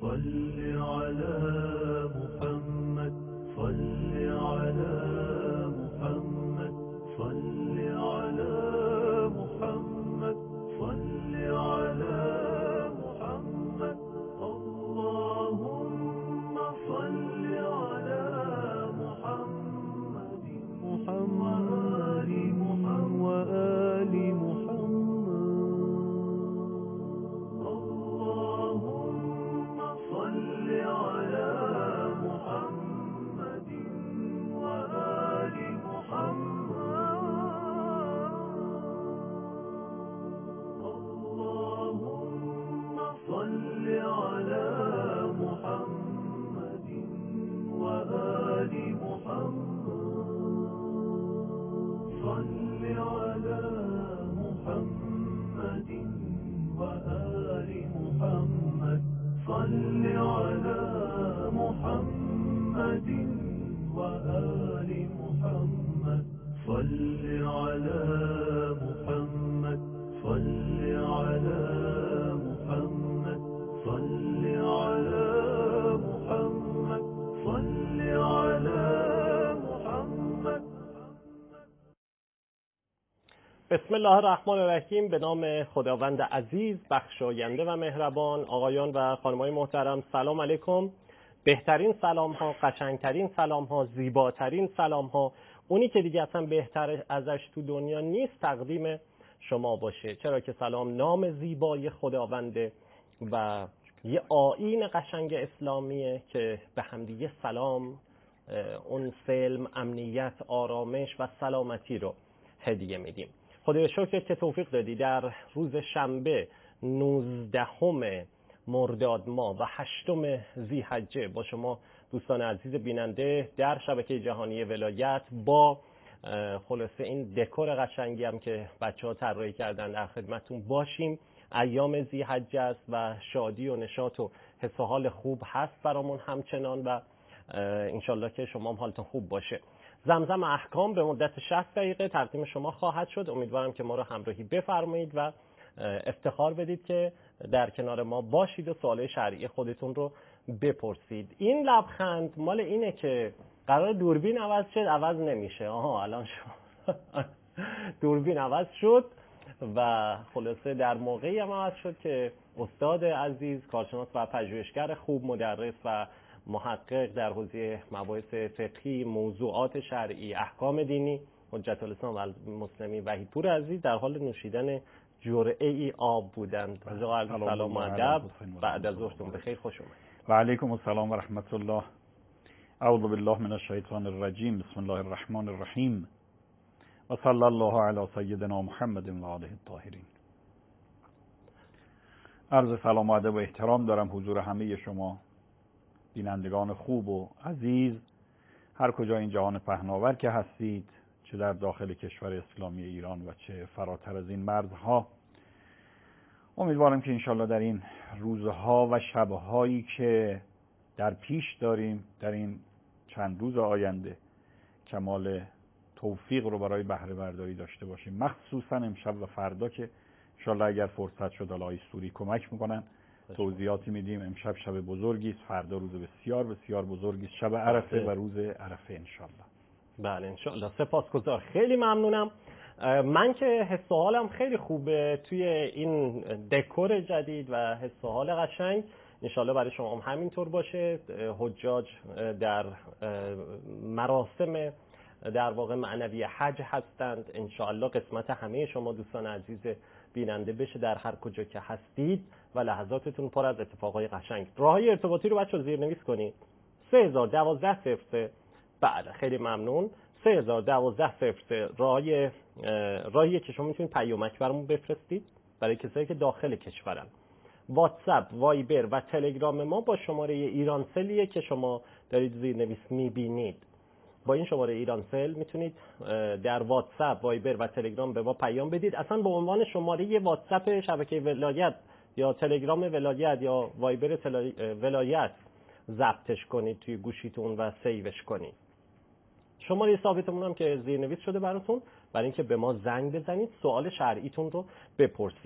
صل على محمد صل على محمد صل على محمد صل على محمد اللهم صل على محمد وآل محمد اللهم صل على محمد وآل محمد اللهم صل على محمد وآل محمد صل على محمد وآل محمد صل على محمد وآل محمد صل على محمد صل على محمد صل على محمد صل على محمد. بسم الله الرحمن الرحیم. به نام خداوند عزیز بخشاینده و مهربان. آقایان و خانم‌های محترم سلام علیکم. بهترین سلام ها، قشنگترین سلام ها، زیباترین سلام ها، اونی که دیگه اصلا بهتر ازش تو دنیا نیست تقدیم شما باشه، چرا که سلام نام زیبای خداونده و یه آیین قشنگ اسلامیه که به همدیگه سلام، اون سلم، امنیت، آرامش و سلامتی رو هدیه میدیم. خدای شکر که توفیق دادی در روز شنبه 19 مرداد ماه و 8 ذی‌حجه با شما دوستان عزیز بیننده در شبکه جهانی ولایت با خلاصه این دکور قشنگی هم که بچه‌ها طراحی کردن در خدمتتون باشیم. ایام ذی‌حجه است و شادی و نشاط و حس و حال خوب هست برامون همچنان و انشالله که شما هم حالتون خوب باشه. زمزم احکام به مدت 60 دقیقه تقدیم شما خواهد شد. امیدوارم که ما رو همراهی بفرمایید و افتخار بدید که در کنار ما باشید و سوال شرعی خودتون رو بپرسید. این لبخند مال اینه که قرار دوربین عوض شد، عوض نمیشه. الان شد دوربین عوض شد و خلاصه در موقعی هم عوض شد که استاد عزیز، کارشناس و پژوهشگر خوب، مدرس و محقق در حوزه مباحث فقهی، موضوعات شرعی، احکام دینی، حجت الاسلام و المسلمین وحیدپور عزیز در حال نوشیدن جرعه ای آب بودند. سلام و ادب. بعد از ظهرتون بخیر، خوش اومدید. و علیکم السلام و رحمت الله. اعوذ بالله من الشیطان الرجیم. بسم الله الرحمن الرحیم. و صلی الله علی سیدنا محمد و آله الطاهرین. عرض سلام و ادب و احترام دارم حضور همه شما بینندگان خوب و عزیز هر کجا این جهان پهناور که هستید، چه در داخل کشور اسلامی ایران و چه فراتر از این مرزها. امیدوارم که انشالله در این روزها و شبهایی که در پیش داریم، در این چند روز آینده، کمال توفیق رو برای بهره برداری داشته باشیم، مخصوصا امشب و فردا که انشالله اگر فرصت شد آقای سوری کمک میکنن توضیحاتی میدیم. امشب شب بزرگی است، فردا روز بسیار بسیار بزرگی است، شب عرفه و روز عرفه انشالله. بله انشالله. سپاسگزار، خیلی ممنونم. من که حس و حالم خیلی خوبه توی این دکور جدید و حس و حال قشنگ. انشالله برای شما هم همینطور باشه. حجاج در مراسم در واقع معنوی حج هستند. انشالله قسمت همه شما دوستان عزیز بیننده بشه در هر کجا که هستید و لحظاتتون پر از اتفاقای قشنگ. راههای ارتباطی رو بچه‌ها زیرنویس کنید. 3012 بله خیلی ممنون. 3012 راهیه که شما میتونید پیامک برامون بفرستید برای کسایی که داخل کشورن. واتساپ، وایبر و تلگرام ما با شماره ایرانسلیه که شما دارید زیرنویس میبینید. با این شماره ایرانسل میتونید در واتساپ، وایبر و تلگرام به ما پیام بدید. اصلا به عنوان شماره واتساپ شبکه ولایت یا تلگرام ولایت یا وایبر ولایت ضبطش کنید توی گوشیتون و سیوش کنید. شماره ثابتمون هم که زیرنویس شده براتون، برای اینکه به ما زنگ بزنید سوال شرعیتون رو بپرسید.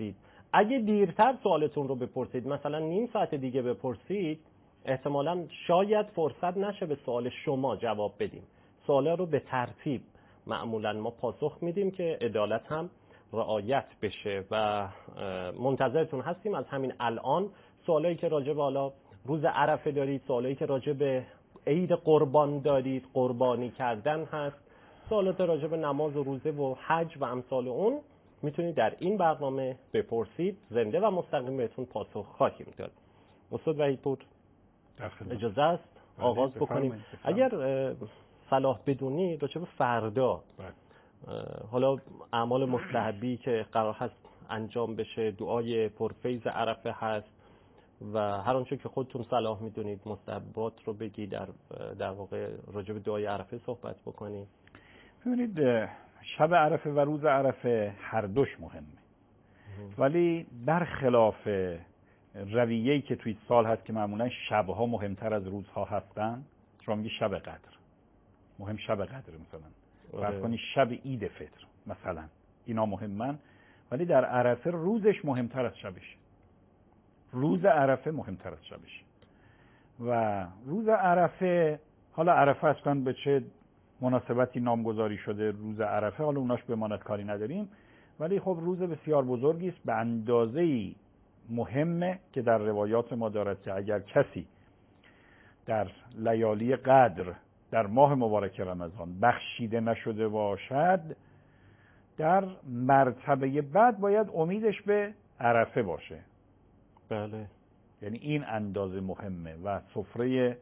اگه دیرتر سوالتون رو بپرسید، مثلا نیم ساعت دیگه بپرسید، احتمالاً شاید فرصت نشه به سوال شما جواب بدیم. سوالا رو به ترتیب معمولاً ما پاسخ میدیم که عدالت هم رعایت بشه و منتظرتون هستیم. از همین الان سوالایی که راجع به حالا روز عرفه دارید، سوالایی که راجع به عید قربان دارید، قربانی کردن هست، سوالات راجع به نماز و روزه و حج و امثال اون، میتونید در این برنامه بپرسید. زنده و مستقیم بهتون پاسخ خواهیم داد. استاد وحیدپور اجازه است آغاز بکنیم. اگر صلاح بدونی راجع به فردا، حالا اعمال مستحبی که قرار هست انجام بشه، دعای پرفیض عرفه هست و هر آنچه که خودتون صلاح میدونید مستحبات رو بگی، در واقع راجع به دعای عرفه صحبت بکنید. ببینید، شب عرفه و روز عرفه هر دوش مهمه، ولی برخلاف رویه‌ای که توی سال هست که معمولا شبها مهمتر از روزها هستن، شما میگی شب قدر مهم، شب قدر مثلا فرض کنی شب عید فطر مثلا، اینا مهمن، ولی در عرفه روزش مهمتر از شبش. روز عرفه مهمتر از شبش. و روز عرفه، حالا عرفه اصلا به چه مناسبتی نامگذاری شده روز عرفه، حالا اوناش بماند، کاری نداریم، ولی خب روز بسیار بزرگی است، به اندازه‌ای مهمه که در روایات ما دارد که اگر کسی در لیالی قدر در ماه مبارک رمضان بخشیده نشده باشد، در مرتبه بعد باید امیدش به عرفه باشه. بله. یعنی این اندازه مهمه و سفره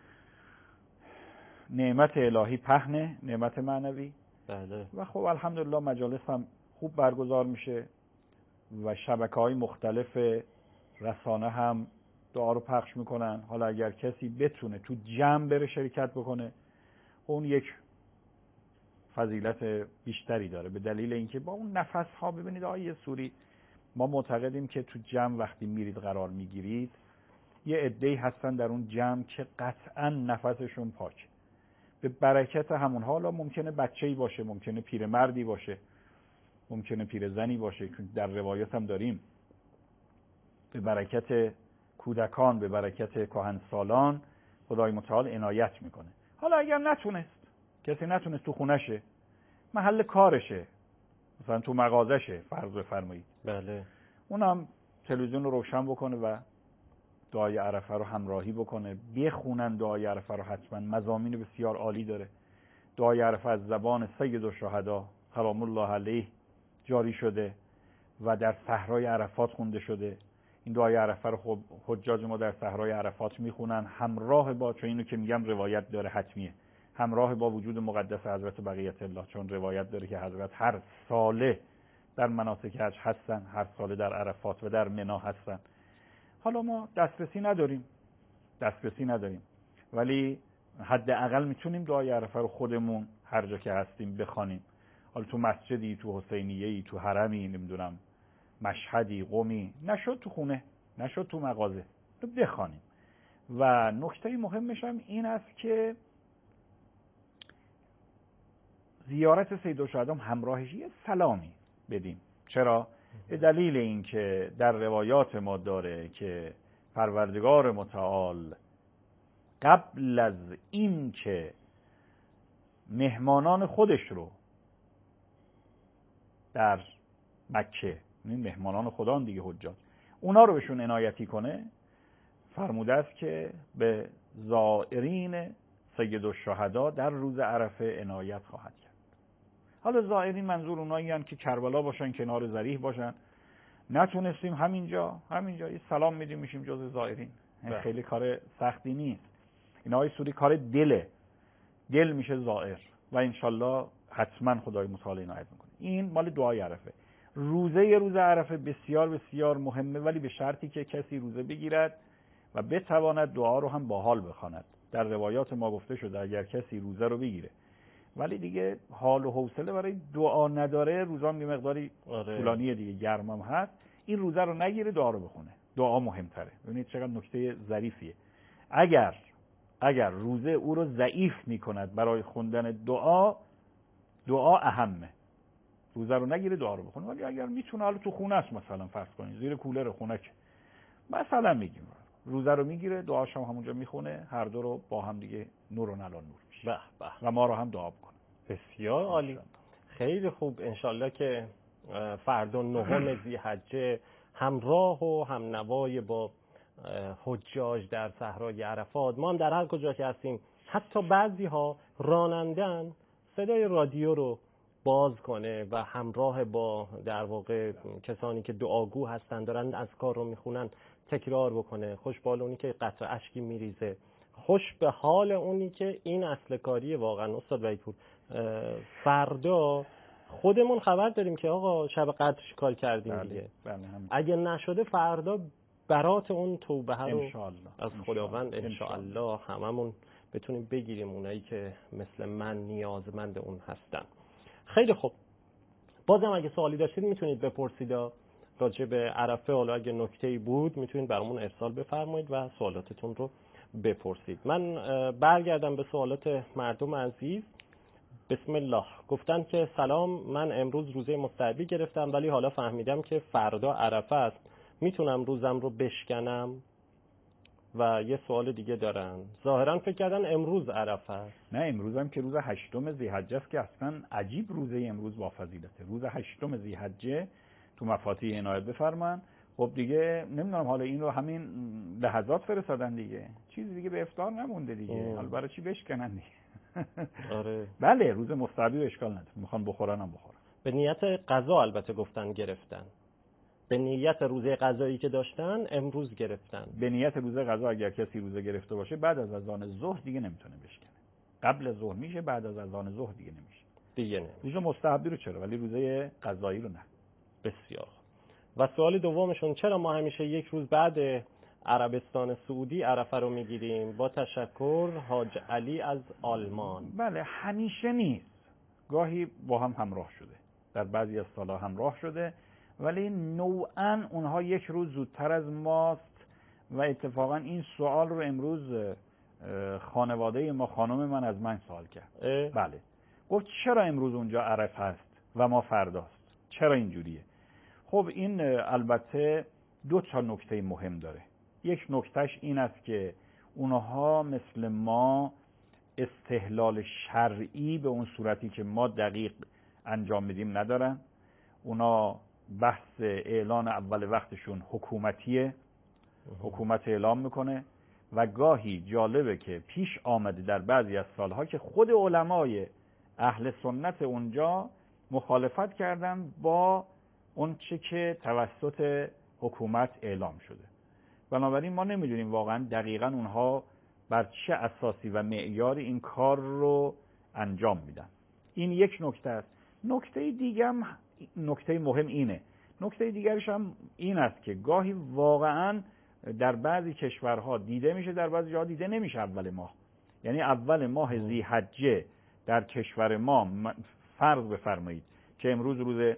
نعمت الهی پهنه، نعمت معنوی. بله. و خب الحمدلله مجالس هم خوب برگزار میشه و شبکه‌های مختلف رسانه هم دعا رو پخش میکنن. حالا اگر کسی بتونه تو جمع بره شرکت بکنه، اون یک فضیلت بیشتری داره، به دلیل اینکه با اون نفس ها، ببینید آیه سوری، ما معتقدیم که تو جمع وقتی میرید قرار میگیرید، یه عده‌ای هستن در اون جمع که قطعا نفسشون پاک، به برکت همون. حالا ممکنه بچه‌ای باشه، ممکنه پیرمردی باشه، ممکنه پیرزنی باشه، که در روایات هم داریم به برکت کودکان، به برکت کهنسالان خدای متعال عنایت میکنه. حالا اگر نتونست، کسی نتونست، تو خونشه، محل کارشه، مثلا تو مغازشه فرض بفرمایید، بله، اونم تلویزیون رو روشن بکنه و دعای عرفه رو همراهی بکنه. بخونن دعای عرفه رو حتما، مضامین بسیار عالی داره. دعای عرفه از زبان سید الشهدا سلام الله علیه جاری شده و در صحرای عرفات خونده شده. این دعای عرفه رو خب حجاج ما در صحرای عرفات میخونن همراه با، چون اینو که میگم روایت داره حتمیه، همراه با وجود مقدس حضرت بقیت الله، چون روایت داره که حضرت هر ساله در مناسک حج هستن، هر ساله در عرفات و در منی هستن. حالا ما دسترسی نداریم، ولی حداقل میتونیم دعای عرفه رو خودمون هر جا که هستیم بخوانیم. حالا تو مسجدی، تو حسینیه‌ای، تو حرمی، نمیدونم مشهدی، قمی، نشد تو خونه، نشد تو مغازه، رو بخوانیم. و نکته مهمش هم این است که زیارت سید الشهدا همراهش یه سلامی بدیم. چرا؟ به دلیل اینکه در روایات ما داره که پروردگار متعال قبل از این که مهمانان خودش رو در مکه، مهمانان خدا دیگه حجاج، اونا رو بهشون عنایتی کنه، فرموده است که به زائرین سید الشهدا در روز عرفه عنایت خواهد کرد. حالا زائرین منظور اونایی هستند که کربلا باشن، کنار ذریح باشن. نتونستیم همینجا یه سلام میدیم، میشیم جز زائرین. خیلی کار سختی نیست. این آیه سوری کار دل میشه زائر و انشالله حتما خدای متعال عنایت میکنه. این مال دعای عرفه. روز عرفه بسیار بسیار مهمه، ولی به شرطی که کسی روزه بگیرد و بتواند دعا رو هم با حال بخواند. در روایات ما گفته شده اگر کسی روزه رو بگیره ولی دیگه حال و حوصله برای دعا نداره، روزام یه مقداری طولانیه دیگه، گرمم هست، این روزه رو نگیره، دعا رو بخونه. دعا مهمتره. ببینید چقدر نکته ظریفیه. اگر روزه او رو ضعیف میکند برای خوندن دعا اهمه. روزه رو نگیره دعا رو بخونه. ولی اگر میتونه، حالا تو خونه است مثلا فرض کنید، زیر کولر خونک مثلا میگیم، روزه رو میگیره، دعاش هم همونجا میخونه، هر دو رو با هم دیگه نور و نلان نور میشه. به به. و ما رو هم دعا بکنه. بسیار عالی. خیلی خوب. انشالله که فردا 9 ذی‌حجه همراه و هم نوای با حجاج در صحرای عرفات، ما هم در هر کجا که هستیم، حتی بعضی ها رانندن، صدای رادیو رو باز کنه و همراه با در واقع کسانی که دعاگو هستن دارن اذکار رو میخونن تکرار بکنه. خوش به حال اونی که قطره اشکی میریزه، خوش به حال اونی که این اصل کاریه. واقعا استاد وحیدپور، فردا خودمون خبر داریم که آقا شب قدر کار کردیم دیگه. اگه نشده فردا برات اون توبه رو از خداوند انشاءالله هممون بتونیم بگیریم، اونایی که مثل من نیازمند اون هستن. خیلی خوب. بازم اگه سوالی داشتید میتونید بپرسید راجع به عرفه، حالا اگه نکته‌ای بود میتونید برامون ارسال بفرمایید و سوالاتتون رو بپرسید. من برگردم به سوالات مردم عزیز. بسم الله. گفتن که سلام، من امروز روزه مستحبی گرفتم ولی حالا فهمیدم که فردا عرفه است، میتونم روزم رو بشکنم؟ و یه سوال دیگه دارن، ظاهرا فکر کردن امروز عرفه است. نه، امروز هم که روز 8 ذی‌حجه است که اصلا عجیب روزه امروز با فضیلته. روز 8 ذی‌حجه تو مفاتیح عنایت بفرمان. خب دیگه نمیدونم، حالا این رو همین لحظات فرستادن دیگه، چیزی دیگه به افطار نمونده دیگه، حالا برای چی بشکنن دیگه؟ آره. بله، روز مستحبی و اشکال نداره، میخوان بخورن هم بخورن. به نیت قضا البته گفتن گرفتن، به نیت روزه قضایی که داشتن امروز گرفتن. به نیت روزه قضا اگر کسی روزه گرفته باشه بعد از اذان ظهر دیگه نمیتونه بشکنه. قبل از ظهر میشه، بعد از اذان ظهر دیگه نمیشه. روزه مستحبی رو چرا، ولی روزه قضایی رو نه. بسیار. و سوال دومشون، چرا ما همیشه یک روز بعد عربستان سعودی عرفه رو میگیریم؟ با تشکر، حاج علی از آلمان. بله، همیشه نیست، گاهی با هم همراه شده، در بعضی از سالها همراه شده، ولی نوعاً اونها یک روز زودتر از ماست. و اتفاقا این سوال رو امروز خانواده ما، خانم من از من سوال کرد. بله، گفت چرا امروز اونجا عرفه است و ما فرداست، چرا اینجوریه؟ خب این البته 2 نکته مهم داره. یک نکتهش این است که اونها مثل ما استحلال شرعی به اون صورتی که ما دقیق انجام میدیم ندارن. اونا بحث اعلان اول وقتشون حکومتیه، حکومت اعلام میکنه. و گاهی جالبه که پیش آمده در بعضی از سالها که خود علمای اهل سنت اونجا مخالفت کردن با اون چه که توسط حکومت اعلام شده. بنابراین ما نمیدونیم واقعا دقیقاً اونها بر چه اساسی و معیاری این کار رو انجام میدن. این یک نکته است. نکته دیگه هم، نکته مهم اینه، نکته دیگرش هم این است که گاهی واقعاً در بعضی کشورها دیده میشه، در بعضی جاها دیده نمیشه اول ماه. یعنی اول ماه ذی‌حجه در کشور ما فرض بفرمایید که امروز روز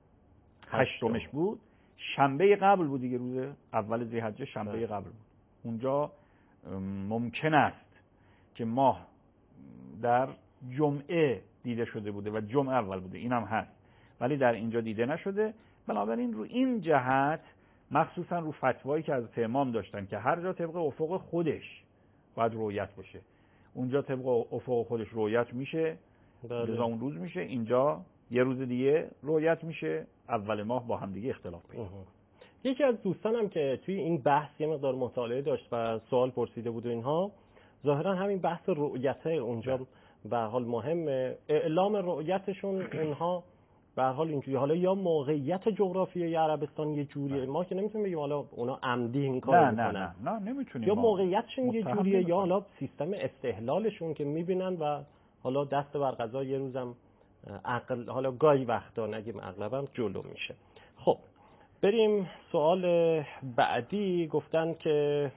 8مش بود، شنبه قبل بود دیگه، روز اول ذی‌حجه شنبه قبل بود. اونجا ممکن است که ماه در جمعه دیده شده بوده و جمعه اول بوده، اینم هست، ولی در اینجا دیده نشده. بنابراین رو این جهت، مخصوصا رو فتوایی که از امام داشتن که هر جا طبق افق خودش باید رؤیت بشه، اونجا طبق افق خودش رؤیت میشه، لذا اون روز میشه، اینجا یه روز دیگه رؤیت میشه، اول ماه با هم دیگه اختلاف پیدا. یکی از دوستانم که توی این بحث یه مقدار مطالعه داشت و سوال پرسیده بود و اینها، ظاهرا همین بحث رؤیت اونجا به حال مهمه، اعلام رؤیتشون اونها به حال اینجوری. حالا یا موقعیت جغرافیایی عربستان یه جوریه، ما که نمیتونیم بگیم حالا اونا عمدی این کارو میکنن، نه نمیتونیم، یا موقعیتشون یه جوریه، یا حالا سیستم استحلالشون که میبینن و حالا دست بر قضا یه روزم عقل، حالا گاهی وقتا نگیم اغلبم جلو میشه. خب بریم سوال بعدی. گفتن که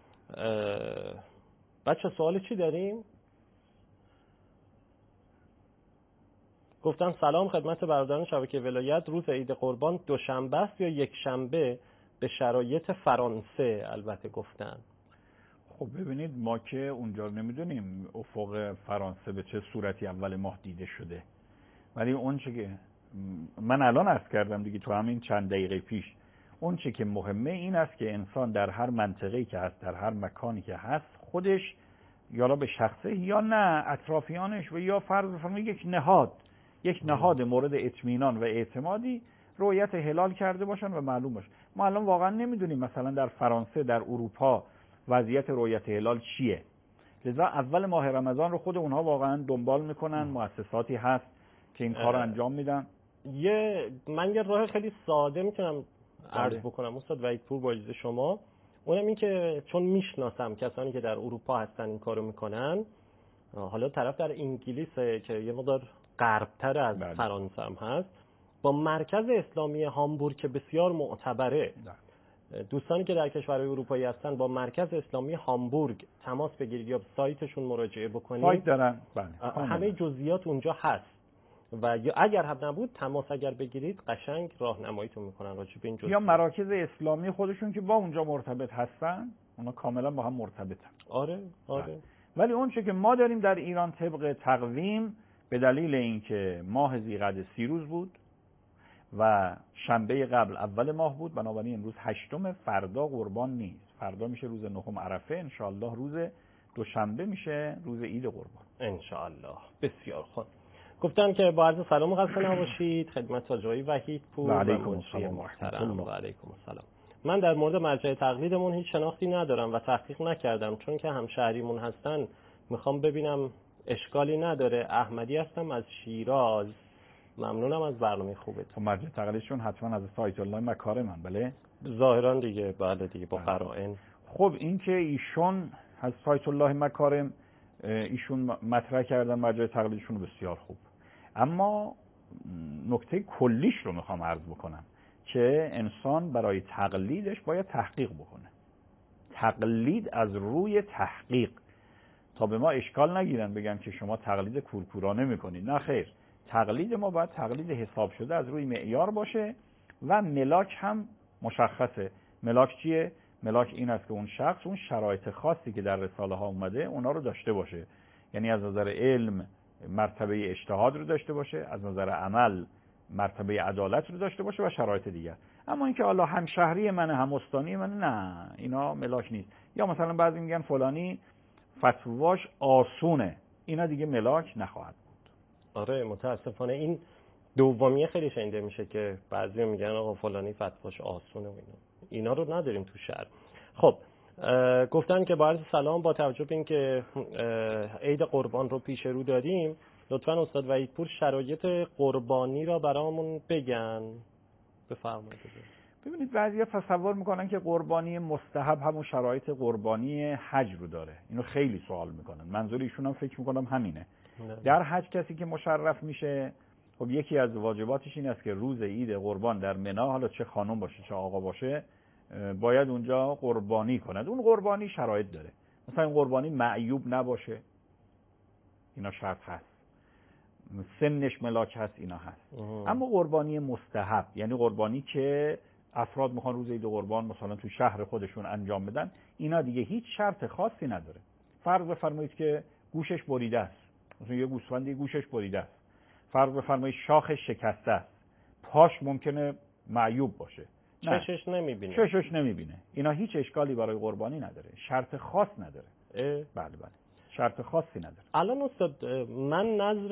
بچه سوال چی داریم؟ گفتن سلام خدمت برادران شبکه ولایت، روز عید قربان دوشنبه است یا یک شنبه به شرایط فرانسه؟ البته گفتن. خب ببینید، ما که اونجا نمیدونیم افق فرانسه به چه صورتی اول ماه دیده شده، ولی اون چه که من الان عرض کردم دیگه تو همین چند دقیقه پیش، اون چی که مهمه این است که انسان در هر منطقه‌ای که هست، در هر مکانی که هست، خودش یا به شخصه یا نه اطرافیانش و یا فرض بفرمایید یک نهاد مورد اطمینان و اعتمادی رؤیت هلال کرده باشن و معلوم باشه. ما الان واقعا نمیدونیم مثلا در فرانسه، در اروپا وضعیت رؤیت هلال چیه. لذا اول ماه رمضان رو خود اونها واقعا دنبال میکنن، مؤسساتی هست که این کار رو انجام میدن. من یه راه خیلی ساده میتونم عرض بکنم استاد وحیدپور با اجازه شما. اونم این که چون میشناسم کسانی که در اروپا هستن این کارو میکنن، حالا طرف در انگلیسه که یه مقدار غربتر از فرانسه هم هست، با مرکز اسلامی هامبورگ که بسیار معتبره، دوستانی که در کشورهای اروپایی هستن با مرکز اسلامی هامبورگ تماس بگیرید یا سایتشون مراجعه بکنید. سایت دارن، همه جزئیات اونجا هست و یا اگر هم نبود تماس اگر بگیرید قشنگ راهنماییتون میکنن راجع به این جزئیات. یا مراکز اسلامی خودشون که با اونجا مرتبط هستن، اونا کاملا با هم مرتبطن. آره. ولی اون چه که ما داریم در ایران طبق تقویم، به دلیل اینکه ماه ذیقعده 30 روز بود و شنبه قبل اول ماه بود، بنابراین امروز 8، فردا قربان نیست، فردا میشه روز 9 عرفه، انشاءالله روز دوشنبه میشه روز عید قربان انشاءالله. بسیار خوب. گفتن که با عرض سلام و قصد نباشید خدمت آقای وحیدپور و منشی محترم. و علیکم السلام. من در مورد مرجع تقلیدمون هیچ شناختی ندارم و تحقیق نکردم، چون که همشهریمون هستن میخوام ببینم اشکالی نداره. احمدی هستم از شیراز. ممنونم از برنامه خوبتون. مرجع تقلیدشون حتما از سایت الله مکارم، بله ظاهرا دیگه بله دیگه با قرائن. خب این که ایشون از سایت الله مکارم ایشون مطرح کردن مرجع تقلیدشون بسیار خوب، اما نکته کلیش رو میخوام عرض بکنم که انسان برای تقلیدش باید تحقیق بکنه. تقلید از روی تحقیق، تا به ما اشکال نگیرن بگن که شما تقلید کورکورانه میکنید. نه خیر، تقلید ما باید تقلید حساب شده از روی معیار باشه و ملاک هم مشخصه. ملاک چیه؟ ملاک این است که اون شخص اون شرایط خاصی که در رساله ها اومده اونا رو داشته باشه، یعنی از نظر علم مرتبه اجتهاد رو داشته باشه، از نظر عمل مرتبه عدالت رو داشته باشه و شرایط دیگر. اما اینکه حالا هم شهری منه هم استانی منه، نه، اینا ملاک نیست. یا مثلا بعضی میگن فلانی فتواش آسونه، اینا دیگه ملاک نخواهد بود. آره متاسفانه این دومیه خیلی شنیده میشه که بعضی میگن آقا فلانی فتواش آسونه و اینا رو نداریم تو شهر. خب گفتن که با عرض سلام، با توجه به اینکه عید قربان رو پیش رو داریم لطفاً استاد وحیدپور شرایط قربانی را برامون بگن. بفرمایید. ببینید بعضیا تصور میکنن که قربانی مستحب همون شرایط قربانی حج رو داره. اینو خیلی سوال میکنن. منظور ایشون هم فکر میکنم همینه. در حج کسی که مشرف میشه، خب یکی از واجباتش این است که روز عید قربان در منی، حالا چه خانم باشه چه آقا باشه، باید اونجا قربانی کند. اون قربانی شرایط داره. مثلا این قربانی معیوب نباشه، اینا شرط هست. سنش ملاک هست، اینا هست. اما قربانی مستحب، یعنی قربانی که افراد میخوان روز عید قربان مثلا تو شهر خودشون انجام بدن، اینا دیگه هیچ شرط خاصی نداره. فرض بفرمایید که گوشش بریده است، مثلا یه گوسفندی گوشش بریده است، فرض بفرمایید شاخش شکسته است، پاش ممکنه معیوب باشه، چشش نمیبینه، اینا هیچ اشکالی برای قربانی نداره، شرط خاص نداره. بله شرط خاصی نداره. الان استاد من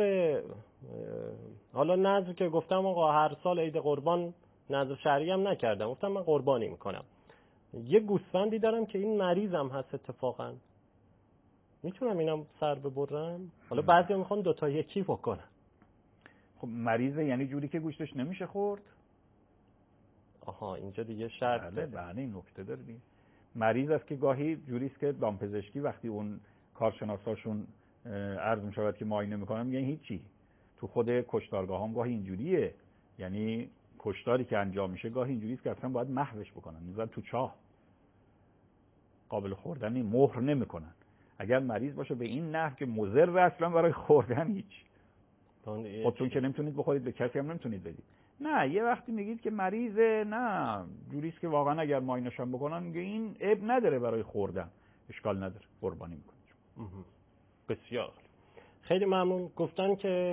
نظر که گفتم آقا هر سال عید قربان نظر شرعی هم نکردم، گفتم من قربانی میکنم. یه گوسفندی دارم که این مریضم هست اتفاقا، میتونم اینم سر ببرم؟ حالا بعضیا میخوان 2 تا 1 بکنن. خب مریضه یعنی جوری که گوشتش نمیشه خورد؟ آها اینجا دیگه شرط. بله این نکته داره. مریض است که گاهی جوری است که دامپزشکی وقتی اون کارشناساشون عرض می‌شود که معاینه می‌کنن میگن هیچی. تو خود کشتارگاه هم گاهی اینجوریه، یعنی کشتاری که انجام میشه گاهی اینجوری است که اصلا باید محوش بکنن، میذارن تو چاه، قابل خوردن مهر نمی‌کنن. اگر مریض باشه به این نحو که مضر اصلا برای خوردن هیچ. خودتون که نمیتونید بخورید، به کسی هم نمیتونید بدید. نه، یه وقتی میگید که مریضه، نه جوری است که واقعا اگر معاینه‌ش هم بکنن میگه این عیب نداره برای خوردن، اشکال نداره، قربانی میکنه. بسیار خیلی ممنون. گفتن که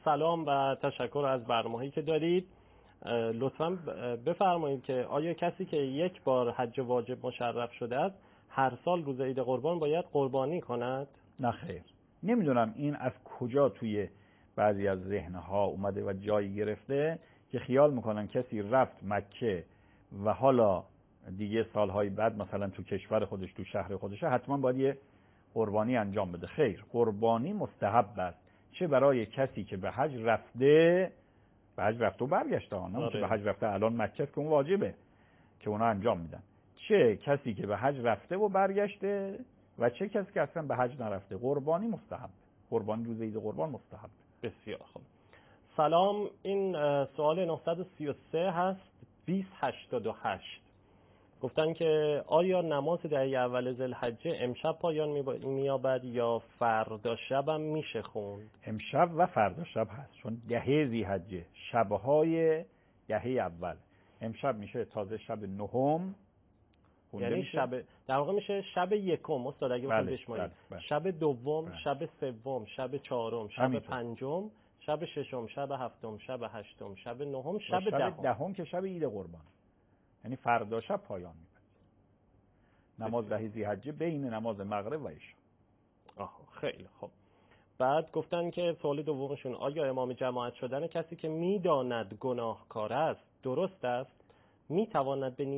سلام و تشکر از برنامه‌ای که دارید. لطفاً بفرمایید که آیا کسی که یک بار حج واجب مشرف شده است هر سال روز عید قربان باید قربانی کند؟ نه خیر. نمیدونم این از کجا توی بعضی از ذهنها اومده و جایی گرفته که خیال میکنن کسی رفت مکه و حالا دیگه سالهای بعد مثلا تو کشور خودش تو شهر خودشه حتما باید یه قربانی انجام بده. خیر، قربانی مستحب است، چه برای کسی که به حج رفته و برگشته، نه که به حج رفته الان مکه است که اون واجبه که اونا انجام میدن، چه کسی که به حج رفته و برگشته و چه کسی که اصلا به حج نرفته. قربانی مستحب، قربانی روز عید قربان مستحب. بسیار خوب. سلام، این سوال 933 هست 2088. گفتن که آیا نماز دهه اول ذوالحجه امشب پایان می‌یابد یا فردا شب هم میشه خوند؟ امشب و فردا شب هست، چون دهه ذی‌حجه شب‌های دهه اول. امشب میشه تازه شب نهم، یعنی شب در واقع میشه شب یکم استاد اگه بخواید بشمارید. شب دوم، شب سوم، شب چهارم، شب پنجم، شب ششم، شب هفتم، شب هشتم، شب نهم، شب دهم که شب عید قربان، یعنی فردا شب پایان می‌پذیره. نماز دهه ذی‌حجه بین نماز مغرب و عشا. خیلی خوب. بعد گفتن که سوال دومشون آیا امام جماعت شدن کسی که میداند گناهکار است درست است؟ میتواند به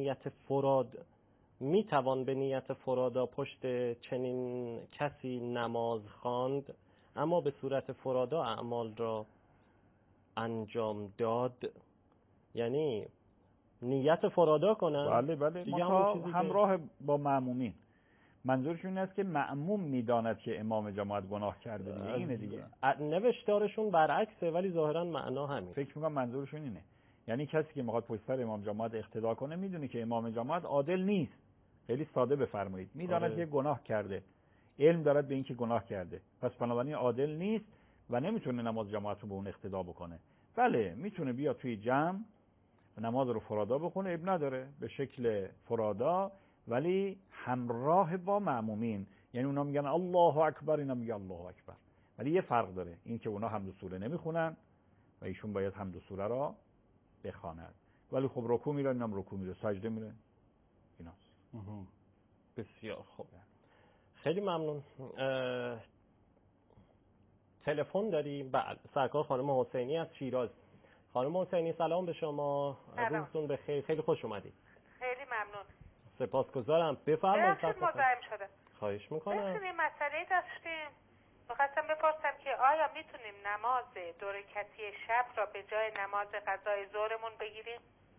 نیت فرادا پشت چنین کسی نماز خواند اما به صورت فرادا اعمال را انجام داد؟ یعنی نیت فرادا کنن؟ بله همراه با مأمومین. منظورشون این است که مأموم میداند که امام جماعت گناه کرده دیگه. اینه دیگه. نوشتارشون برعکسه ولی ظاهرا معنا همین. فکر میکنم منظورشون اینه، یعنی کسی که میخواد پشت سر امام جماعت اقتدا کنه میدونه که امام جماعت عادل نیست. خیلی ساده بفرمایید، میداند که گناه کرده، علم دارد به این که گناه کرده، پس بنابراین عادل نیست و نمیتونه نماز جماعت رو به اون اقتدا بکنه. بله میتونه بیا توی جمع نماز رو فرادا بخونه، اب نداره، به شکل فرادا ولی همراه با مأمومین، یعنی اونا میگن الله اکبر اینا میگن الله اکبر، ولی یه فرق داره، این که اونا حمد و سوره نمیخونن و ایشون باید حمد و سوره را بخواند، ولی خب رکوع میره، اینم رکوع میره، سجده میره، ایناست. بسیار خوب، خیلی ممنون. تلفن داریم؟ بله، سرکار خانم حسینی از شیراز. خانم حسینی سلام به شما، روزتون بخیر، خیلی خوش اومدید. خیلی ممنون. سپاسگزارم، بفرمایید. مزاحم شده. خواهش میکنم. یه مسئله داشتیم، می‌خواستم بپرسم که آیا میتونیم نماز 2 رکعتی شب را به جای نماز قضای ظهرمون بگیریم؟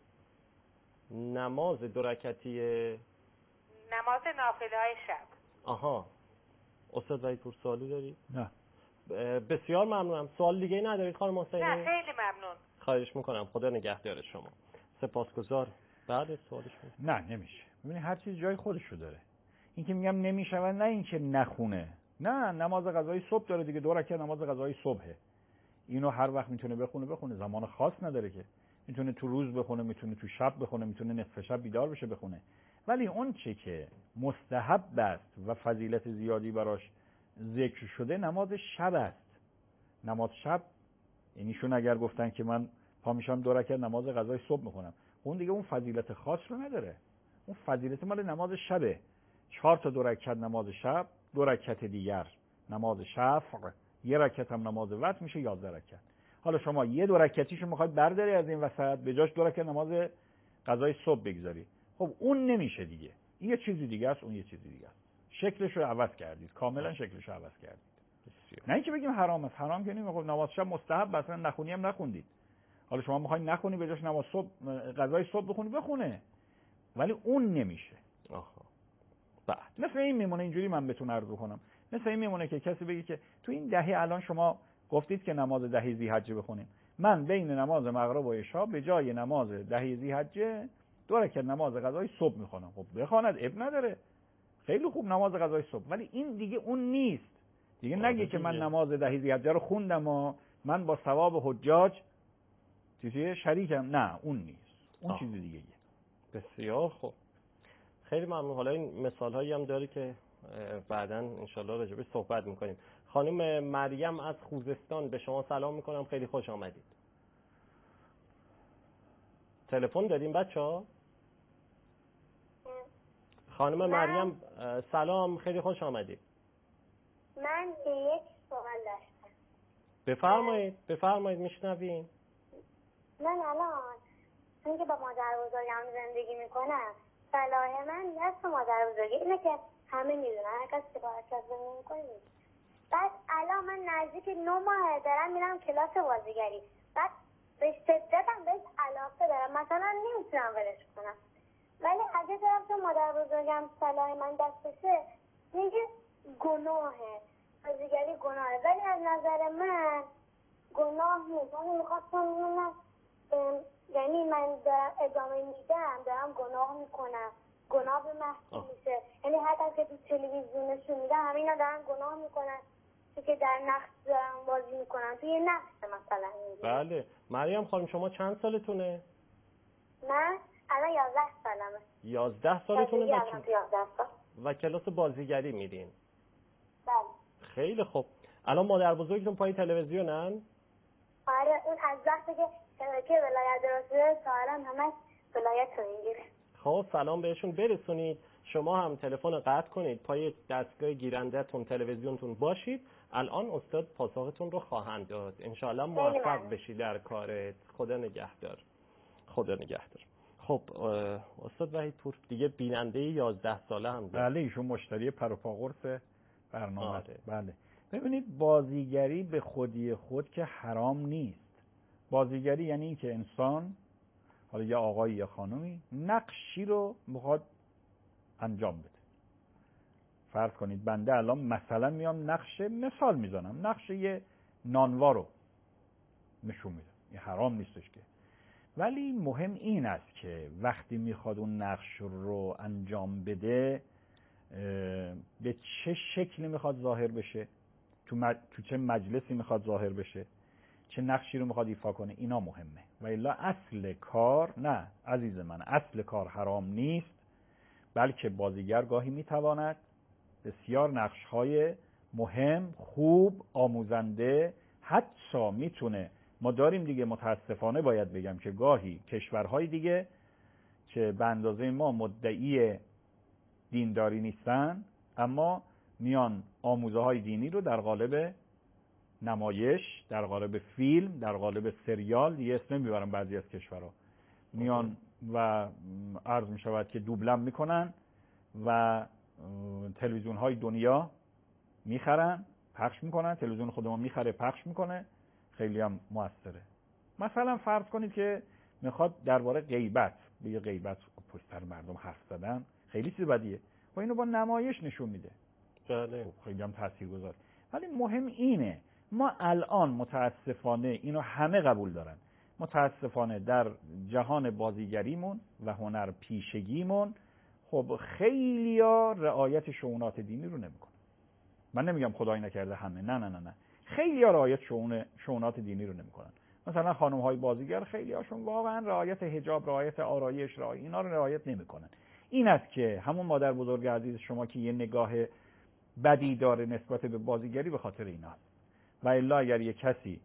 نماز 2 رکعتی نماز نافله‌های شب. آها، استاد وحید پور سوالی داری؟ نه. بسیار ممنونم. سوال دیگه ندارید خانم حسینی؟ نه خیلی ممنون. خواهش میکنم، خدا نگهدار شما. سپاسگزار. بعد سوالش نه نمیشه. ببینید هر چیز جای خودشو داره. این که میگم نمیشه و نه این که نخونه، نه، نماز قضایی صبح داره دیگه، 2 رکعت نماز قضایی صبحه، اینو هر وقت میتونه بخونه، زمان خاص نداره که، میتونه تو روز بخونه، میتونه تو شب بخونه، میتونه نصف شب بیدار بشه بخونه. ولی اون چه که مستحب است و فضیلت زیادی براش ذکر شده نماز شب است. نماز شب یعنیشون اگر گفتن که من پا میشم 2 رکعت نماز قضای صبح میخونم، اون دیگه اون فضیلت خاص رو نداره، اون فضیلت مال نماز شبه. 4 تا 2 رکعت نماز شب، 2 رکعت دیگر نماز شفع، 1 رکعت هم نماز وتر، میشه 11 رکعت. حالا شما یه 2 رکعتیشو میخواید برداری از این وسط، به جاش 2 رکعت نماز قضای صبح بگذاری، خب اون نمیشه دیگه، این یه چیزی دیگه است، اون یه چیزی دیگه است. شکلش رو عوض کردید، کاملا شکلش رو عوض کردید. نه اینکه بگیم حرام است، حرام که نمیگه، نماز شب مستحب اصلا نخونی هم نخوندید. حالا شما میخواید نخونی به جاش نماز صبح قضای صبح بخونی، بخونه، ولی اون نمیشه. بعد مثل این میمونه، اینجوری من بهتون عرض کنم، مثل این میمونه که کسی بگه که تو این دهه الان شما گفتید که نماز دهه ذی‌حجه بخونیم، من بین نماز مغرب و عشا به جای نماز دهه ذی‌حجه 2 رکعت نماز قضای صبح میخونم. خب بخواند، اب نداره، خیلی خوب، نماز قضای صبح، ولی این دیگه اون نیست دیگه. نگه که من نماز دهه ذی‌حجه رو خوندم و من با ثواب حجاج چیزی شریکم، نه اون نیست، اون چیز دیگه. بسیار خوب، خیلی ممنون. حالا این مثال هایی هم داره که بعداً انشالله راجع به صحبت میکنیم. خانم مریم از خوزستان به شما سلام میکنم، خیلی خوش آمدید. تلفن داریم بچه‌ها؟ خانم مریم سلام، خیلی خوش آمدید. من یک سوال داشتم. بفرمایید میشنویم. من الان چون که با مادر بزرگم زندگی میکنم، صلاح من دست مادر بزرگی اینه که همه میدونن، هر کسی که با هر کس زندگی میکنه. بعد الان من نزدیک 9 ماه دارم میرم کلاس بازیگری، بعد به شدتم بهش علاقه دارم، مثلا نمیتونم ولش کنم. ولی اگه طرف تو مادر بزرگم صلاح من دستشه میگه گناهه، بازیگری گناهه، ولی از نظر من گناه نیست. من میخواستم ببینم یعنی من دارم ادامه میدم، دارم گناه میکنم، گناه به محکوم میشه. یعنی حتی که تو تلویزیونشون میدم همینا دارن گناه میکنن، تو که در نقش دارن بازی میکنن، توی نقش مثلا اینجوری. بله. مریم خانم شما چند سالتونه؟ من الان 11 سالمه. 11 سالتونه بچه؟ 11 سال. و کلاس بازیگری میرین؟ بله. خیلی خوب. الان مادر بزرگتون پای تلویزیونن؟ آره، اون از وقتی که شبکه ولایت درسته تا الان همش ولایت رو میگیره. خب سلام بهشون برسونید. شما هم تلفن رو قطع کنید، پای دستگاه گیرنده‌تون تلویزیونتون باشید. الان استاد پاسختون رو خواهند داد. انشاءالله موفق بشید در کارت. خدا نگهدار. خدا نگهدار. خب استاد وحیدپور دیگه بیننده 11 ساله هم داره. بله ایشون مشتری پر و پا قرص برنامه. آره. بله. ببینید بازیگری به خودی خود که حرام نیست. بازیگری یعنی این که انسان، حالا یا آقایی یا خانومی، نقشی رو میخواد انجام بده. فرض کنید بنده الان مثلا میام مثال میزنم، نقش یه نانوا رو نشون میدم. این حرام نیستش که. ولی مهم این است که وقتی میخواد اون نقش رو انجام بده به چه شکلی میخواد ظاهر بشه، تو چه مجلسی میخواد ظاهر بشه، چه نقشی رو میخواد ایفا کنه، اینا مهمه. و الا اصل کار نه عزیز من، اصل کار حرام نیست، بلکه بازیگر گاهی میتواند بسیار نقش‌های مهم، خوب، آموزنده، حتی میتونه، ما داریم دیگه متاسفانه باید بگم که گاهی کشورهای دیگه که به اندازه ما مدعی دینداری نیستن اما میان آموزه های دینی رو در قالب نمایش، در قالب فیلم، در قالب سریال، دیگه اسم نمیبرم، بعضی از کشورها میان و عرض میشود که دوبلم میکنن و تلویزیون های دنیا میخرن پخش میکنن، تلویزیون خودمون میخره پخش میکنه، خیلی هم موثره. مثلا فرض کنید که میخواد درباره غیبت، بگه غیبت پشت سر مردم حرف زدن خیلی چیز بدیه و اینو با نمایش نشون میده. بله. خیلی هم تاثیرگذار. ولی مهم اینه ما الان متاسفانه اینو همه قبول دارن، متاسفانه در جهان بازیگریمون و هنر پیشگیمون خب خیلیا رعایت شؤونات دینی رو نمیکنن. من نمیگم خدای نکرده همه، نه، خیلیا رعایت شؤونات دینی رو نمیکنن. مثلا خانم های بازیگر خیلی هاشون واقعا رعایت حجاب، رعایت آرایش، اینا رو رعایت نمیکنن. این است که همون مادر بزرگ عزیز شما که یه نگاه بدی داره نسبت به بازیگری به خاطر ایناست. و الا اگر یه کسی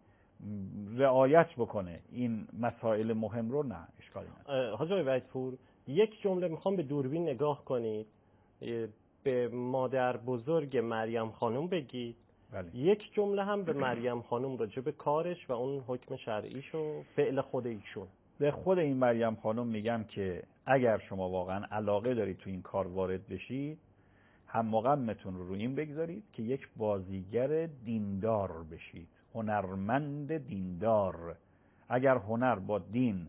رعایت بکنه این مسائل مهم رو، نه اشکالی نداره. حاج آقای وحیدپور یک جمله میخوام به دوربین نگاه کنید، به مادر بزرگ مریم خانم بگید. بله. یک جمله هم به مریم خانم راجع به کارش و اون حکم شرعیش و فعل خود ایشون. به خود این مریم خانم میگم که اگر شما واقعا علاقه دارید تو این کار وارد بشید، هم مقامتون رو این بگذارید که یک بازیگر دیندار بشید، هنرمند دیندار. اگر هنر با دین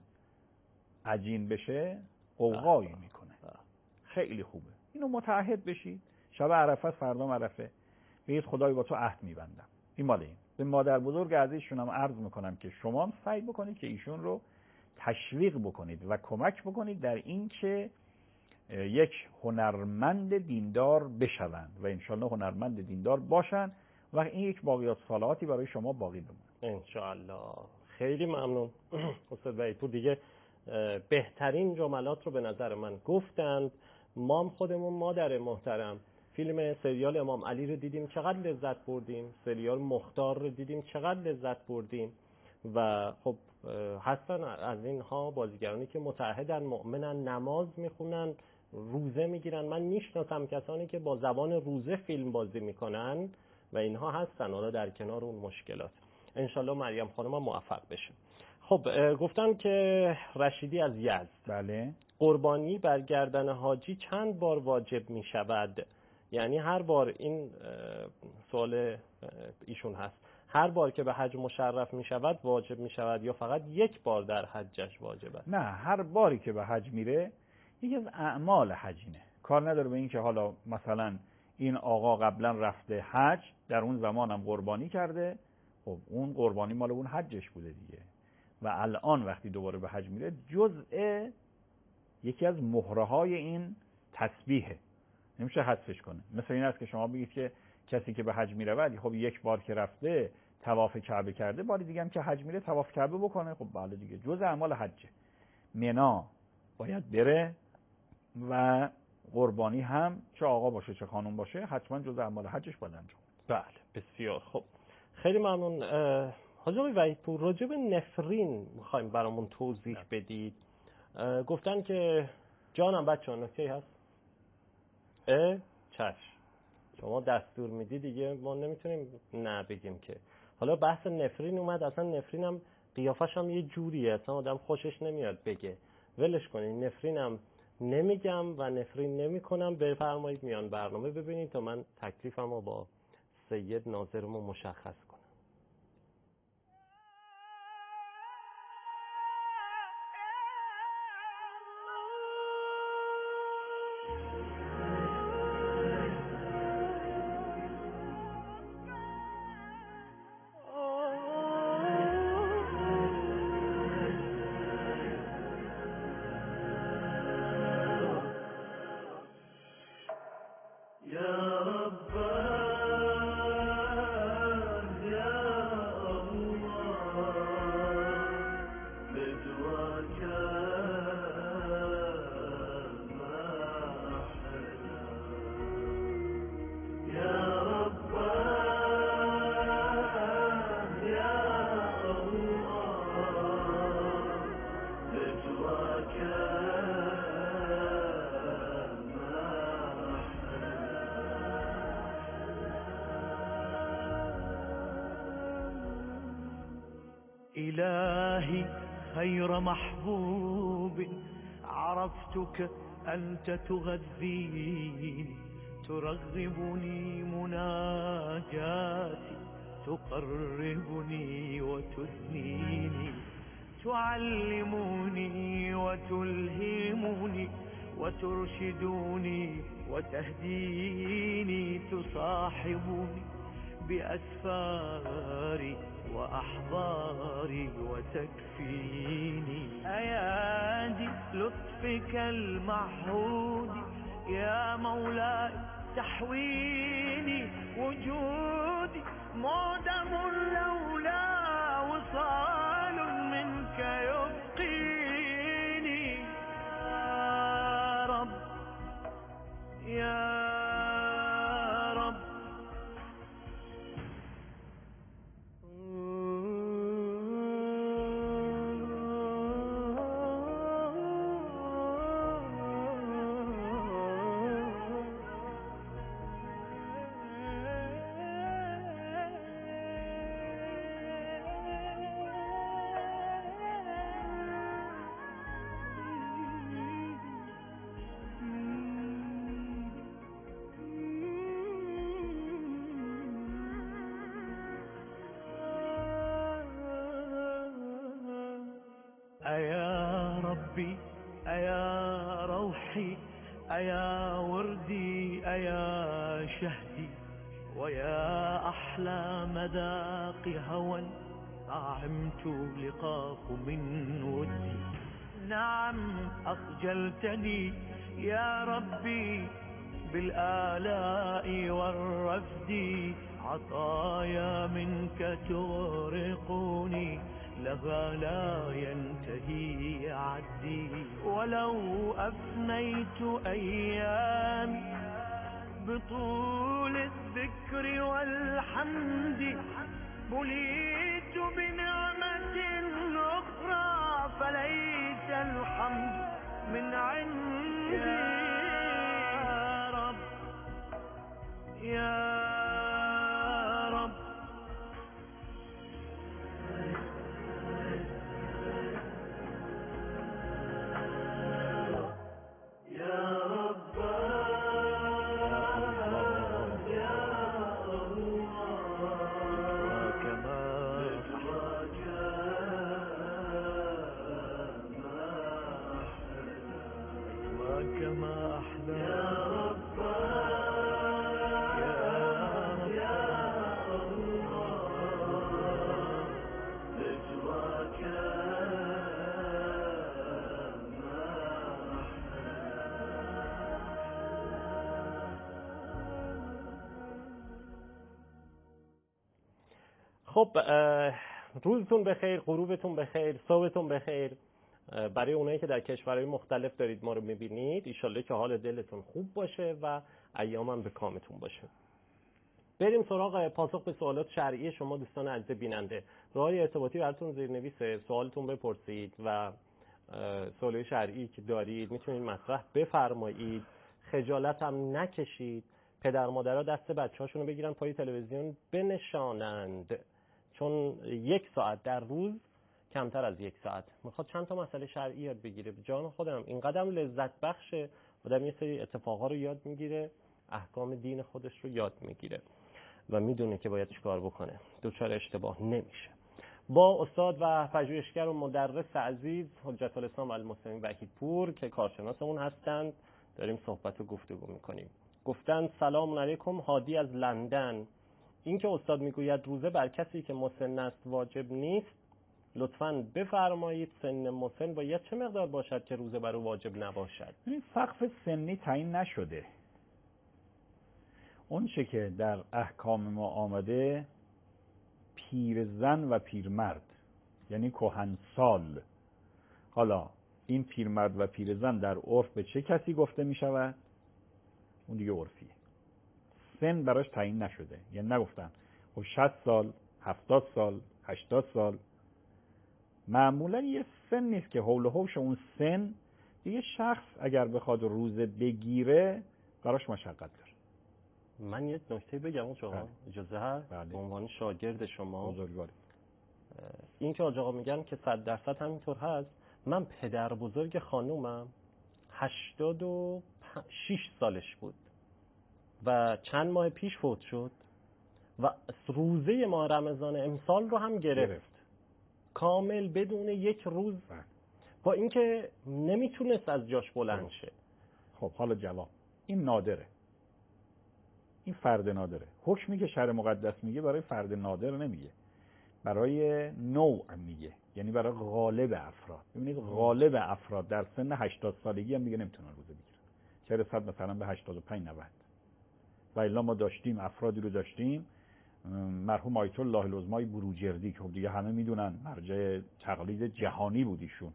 عجین بشه قوقایی میکنه. خیلی خوبه. اینو متعهد بشید. شب عرفه، فردا عرفه، بگید خدای با تو عهد میبندم. این مال این. به مادر بزرگ عزیزشون هم عرض میکنم که شما هم سعی بکنید که ایشون رو تشویق بکنید و کمک بکنید در این که یک هنرمند دیندار بشوند و انشالله هنرمند دیندار باشن و این یک باقیات صالحاتی برای شما باقی بمونه انشالله. خیلی ممنون استاد وحیدپور، دیگه بهترین جملات رو به نظر من گفتند. ما هم خودمون مادر محترم فیلم سریال امام علی رو دیدیم چقدر لذت بردیم، سریال مختار رو دیدیم چقدر لذت بردیم. و خب هستن از اینها بازیگرانی که متعهدن، مؤمنن، نماز میخونن، روزه میگیرن. من میشناسم کسانی که با زبان روزه فیلم بازی میکنن و اینها هستن، حالا در کنار اون مشکلات. انشالله مریم خانم موفق بشه. خب گفتن که رشیدی از یزد، بله، قربانی بر گردن حاجی چند بار واجب می شود؟ یعنی هر بار، این سوال ایشون هست، هر بار که به حج مشرف می شود واجب می شود یا فقط یک بار در حجش واجب است؟ نه، هر باری که به حج میره یکی از اعمال حجینه. کار نداره به این که حالا مثلا این آقا قبلا رفته حج، در اون زمان هم قربانی کرده، خب اون قربانی مال اون حجش بوده دیگه، و الان وقتی دوباره به حج میره جزء یکی از مهره های این تسبیحه، نمیشه حذفش کنه. مثل این است که شما بگید که کسی که به حج میره خب یک بار که رفته طواف کعبه کرده، باری دیگه هم که حج میره طواف کعبه بکنه، خب بله دیگه جزء اعمال حجه. منا باید بره و قربانی هم چه آقا باشه چه خانم باشه حتما جزء اعمال حجش باید انجام. بله بسیار خوب، خیلی ممنون. حاجی آقای وحیدپور، راجع به نفرین میخوایم برامون توضیح بدید. گفتن که جانم بچه ها نکته هست؟ چشم، شما دستور میدی دیگه، ما نمیتونیم نه بگیم که. حالا بحث نفرین اومد، اصلا نفرین هم قیافش هم یه جوریه، اصلا آدم خوشش نمیاد بگه، ولش کنین. نفرینم نمیگم و نفرین نمی کنم. بفرمایید میان برنامه ببینید تا من تکلیفم رو با سید ناظرمو مشخص کنم. إلهي خير محبوب عرفتك أنت تغذيني، ترغبني مناجاتي، تقربني وتثنيني، تعلمني وتلهمني وترشدني وتهديني، تصاحبني بأسفاري وأحضاري وتكفيني. أيادي لطفك المعهود يا مولاي تحويني، وجودي معدم لولا وصال منك يبقيني. يا رب يا رب أيا ربي أيا روحي أيا وردي أيا شهدي، ويا أحلى مذاق هوى طعمت لقاه من ودي. نعم أخجلتني يا ربي بالآلاء والرفد، عطايا منك تغرقني لها لا ينتهي عدي. ولو أفنيت أيامي بطول الذكر والحمد بليت بنعمة أخرى فليس الحمد من عندي يا رب يا رب كما أحلى يا رب يا الله نجواك خب روزتون بخیر، غروبتون بخیر، صبحتون بخیر. برای اونایی که در کشورهای مختلف دارید ما رو میبینید ایشالله که حال دلتون خوب باشه و ایامم به کامتون باشه. بریم سراغ پاسخ به سوالات شرعی شما دوستان عزیز بیننده. راهی ارتباطی براتون زیرنویسه، سوالتون بپرسید و سوال شرعی که دارید میتونید مطرح بفرمایید، خجالت هم نکشید. پدر مادرها دست بچه‌هاشون رو بگیرن پای تلویزیون بنشانند، چون 1 ساعت در روز کمتر از 1 ساعت میخواد چند تا مسئله شرعی یاد بگیره. به جان خودم اینقدر لذت بخشه، آدم یه سری اتفاقا رو یاد میگیره، احکام دین خودش رو یاد میگیره و میدونه که باید چیکار بکنه، دچار اشتباه نمیشه. با استاد و پژوهشگر و مدرس عزیز حجت الاسلام المسلمین وحیدپور که کارشناسمون هستند داریم صحبت و گفتگو میکنیم. گفتن سلام علیکم، هادی از لندن. این که استاد میگوید روزه بر کسی که مسن است واجب نیست، لطفاً بفرمایید سن مسن باید چه مقدار باشد که روزه بر او واجب نباشد؟ این سقف سنی تعیین نشده. اون چه که در احکام ما آمده پیرزن و پیرمرد یعنی کهنسال. حالا این پیرمرد و پیرزن در عرف به چه کسی گفته می شود؟ اون دیگه عرفیه. سن براش تعیین نشده، یعنی نگفتن خب 60 سال، 70 سال، 80 سال. معمولا یه سن نیست که حول و حوش اون سن یه شخص اگر بخواد روزه بگیره براش مشقت داره. من یه نکته بگم آقا اجازه هست؟ بله. به عنوان شاگرد شما بزرگواری. این که آقا میگن که 100% همینطور هست. من پدر بزرگ خانومم 86 سالش بود و چند ماه پیش فوت شد و روزه ماه رمضان امسال رو هم گرفت کامل بدون 1 روز با اینکه نمیتونست از جاش بلند شه. خب حالا جواب این نادره، این فرد نادره. حکمی که شرع مقدس میگه برای فرد نادر نمیگه، برای نوع میگه، یعنی برای غالب افراد. ببینید غالب افراد در سن 80 سالگی هم دیگه نمیتونن روزه بگیرن، چه رسد مثلا به 85 90. و الا ما داشتیم افرادی رو داشتیم، مرحوم آیت الله العظمای بروجردی که دیگه همه میدونن مرجع تقلید جهانی بود ایشون،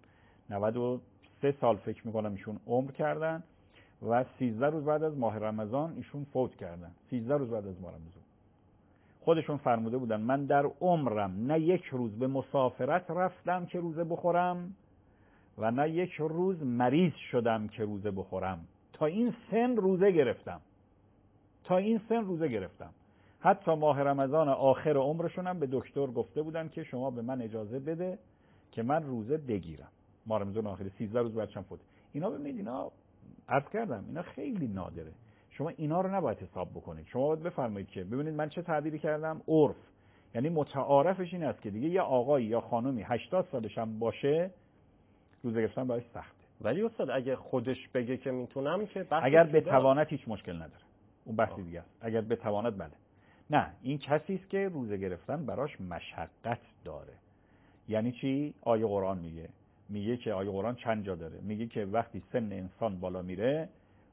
93 سال فکر میکنم ایشون عمر کردن و 13 روز بعد از ماه رمضان ایشون فوت کردن. 13 روز بعد از ماه رمضان خودشون فرموده بودن من در عمرم نه 1 روز به مسافرت رفتم که روزه بخورم و نه 1 روز مریض شدم که روزه بخورم. تا این سن روزه گرفتم، تا این سن روزه گرفتم. حتی ماه رمضان آخر عمرشون هم به دکتر گفته بودن که شما به من اجازه بده که من روزه بگیرم. ماه رمضان آخر 13 روز بعدش هم فوت. اینا ببینید، اینا عرض کردم اینا خیلی نادره. شما اینا رو نباید حساب بکنید. شما باید بفرمایید که ببینید من چه تعبیری کردم، عرف. یعنی متعارفش این است که دیگه یه آقایی یا خانومی 80 سالش هم باشه روزه گرفتن براش سخته. ولی استاد اگه خودش بگه که میتونم که اگر بتواند هیچ مشکل نداره، اون بحثی دیگه است. اگر بتواند بله. نه، این کسی است که روزه گرفتن براش مشقت داره. یعنی چی؟ آیه قرآن میگه که آیه قرآن چند جا داره، میگه که وقتی سن انسان بالا میره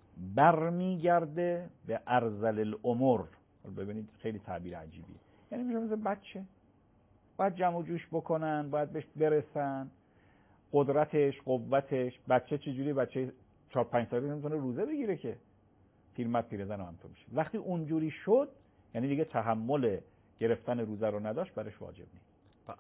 برمیگرده به ارذل الامور. ببینید خیلی تعبیر عجیبیه. یعنی میشه مثل بچه، باید جمع و جوش بکنن، باید بهش برسن، قدرتش، قوتش. بچه چجوری؟ بچه 4-5 ساله نمیتونه روزه بگیره که. پیرمرد پیرزن هم همینطور میشه. وقتی اونجوری شد یعنی دیگه تحمل گرفتن روزه رو نداشت، برش واجب نیست. بله.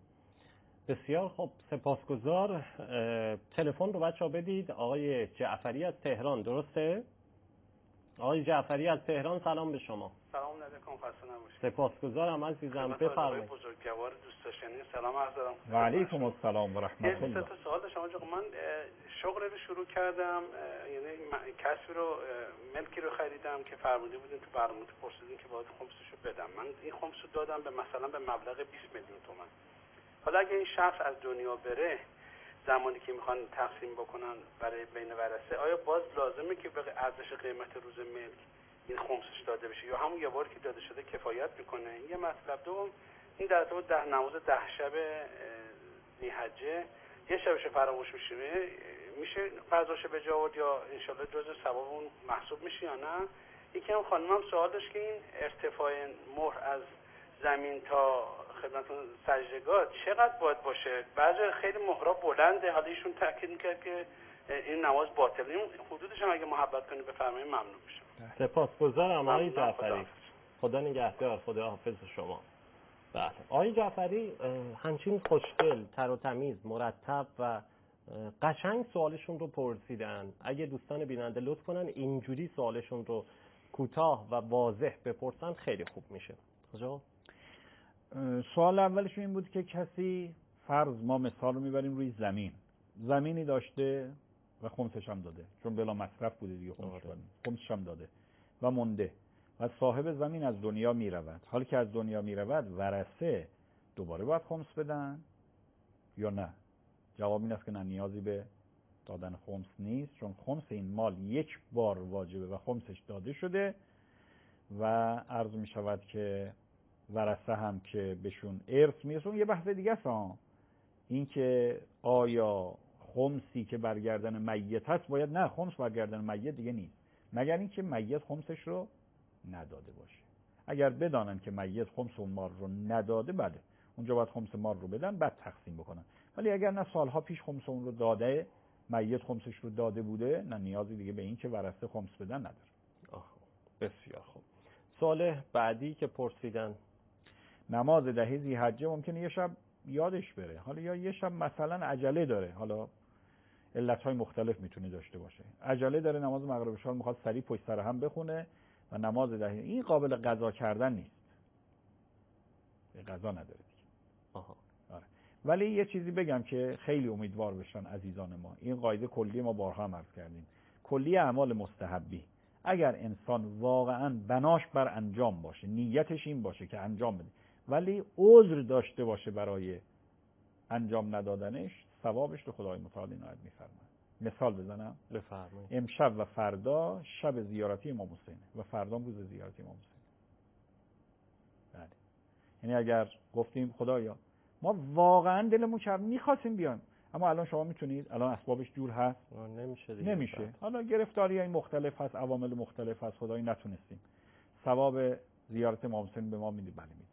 بسیار خب، سپاسگزار. تلفن رو بچه‌ها بدید. آقای جعفری از تهران، درسته؟ آقای جعفری از تهران، سلام به شما. سلام علیکم، خسته نباشید. سپاسگزارم عزیزم، بفرمایید. بزرگوار دوست داشتنی سلام عرض دارم. و علیکم السلام و رحمت الله. یه تا سوال داشتم آقا. من شغل رو شروع کردم، یعنی کسبی رو ملکی رو خریدم که فرموده بودین تو برنامه پرسیدین که باید خمسشو بدم. من این خمسو دادم به مثلا به مبلغ 20 میلیون تومان. حالا اگه این شخص از دنیا بره زمانی که میخوان تقسیم بکنن برای بین ورثه، آیا باز لازمه که به ارزش قیمت روز ملک این خمسش داده بشه یا همون یه بار که داده شده کفایت میکنه؟ این یه مطلب. دوم، این در ارتباط نماز 10 شب ذی‌حجه یه شبش فراموش میشه قضاش به جا آورد یا انشالله جزء ثواب اون محسوب میشه یا نه؟ یکی هم خانمم سوال داشت که این ارتفاع مهر از زمین تا خدمتتون سجدگاه چقدر باید باشه؟ بعضی خیلی مهرا بلنده، حالا ایشون تاکید میکرد که این نماز باطله. این حدودش هم اگه محبت کنید بفرمایید ممنون میشم. سپاسگزارم آقای جعفری. خدا نگهدار. خدا حافظ شما. بله. آقای جعفری همچین خوشگل، تر و تمیز، مرتب و قشنگ سوالشون رو پرسیدن. اگه دوستان بیننده لطف کنن اینجوری سوالشون رو کوتاه و واضح بپرسن خیلی خوب میشه. کجا؟ سوال اولش این بود که کسی، فرض ما مثال رو میبریم روی زمینی داشته و خمسش هم داده، چون بلا مصرف بوده دیگه، خمسش هم داده و مونده و صاحب زمین از دنیا میرود. حالی که از دنیا میرود ورثه دوباره باید خمس بدن یا نه؟ جواب این است که نه، نیازی به دادن خمس نیست، چون خمس این مال یک بار واجبه و خمسش داده شده و عرض می شود که ورثه هم که بهشون ارث میرسون. یه بحث دیگه است این که آیا خمسی که برگردن میت هست باید؟ نه، خمس برگردن میت دیگه نیست مگر اینکه میت خمسش رو نداده باشه. اگر بدانن که میت خمس اون مال رو نداده، بله اونجا باید خمس مال رو بدن بعد تقسیم بکنن. ولی اگر نه، سالها پیش خمس اون رو داده، میت خمسش رو داده بوده، نه نیازی دیگه به این که ورثه خمس بدن نداره. بسیار خوب. سوال بعدی که پرسیدن، نماز 10 ذی‌حجه ممکنه یه شب یادش بره، حالا یا یه شب مثلا عجله داره، حالا علت‌های مختلف میتونه داشته باشه، عجله داره نماز مغرب شام میخواد سریع پشت سر هم بخونه و نماز 10، این قابل قضا کردن نیست، قضا نداره دیگه. آره. ولی یه چیزی بگم که خیلی امیدوار بشن عزیزان ما، این قاعده کلی ما بارها هم عرض کردیم، کلی اعمال مستحبی اگر انسان واقعا بناش بر انجام باشه، نیتش این باشه که انجام بده، ولی عذر داشته باشه برای انجام ندادنش، ثوابش رو خدای متعال عنایت می‌فرماید. مثال بزنم؟ بفرمایید. امشب و فردا شب زیارتی امام حسینه و فردا روز زیارتی امام حسین. بله. یعنی اگر گفتیم خدایا ما واقعا دلمون کرد می‌خواستیم بیایم، اما الان شما میتونید، الان اسبابش جور هست، نمیشه دیگه. نمیشه. حالا گرفتاری‌های مختلف هست، عوامل مختلف هست، خدای نتونستیم، ثواب زیارت امام حسین به ما میده. بله میده.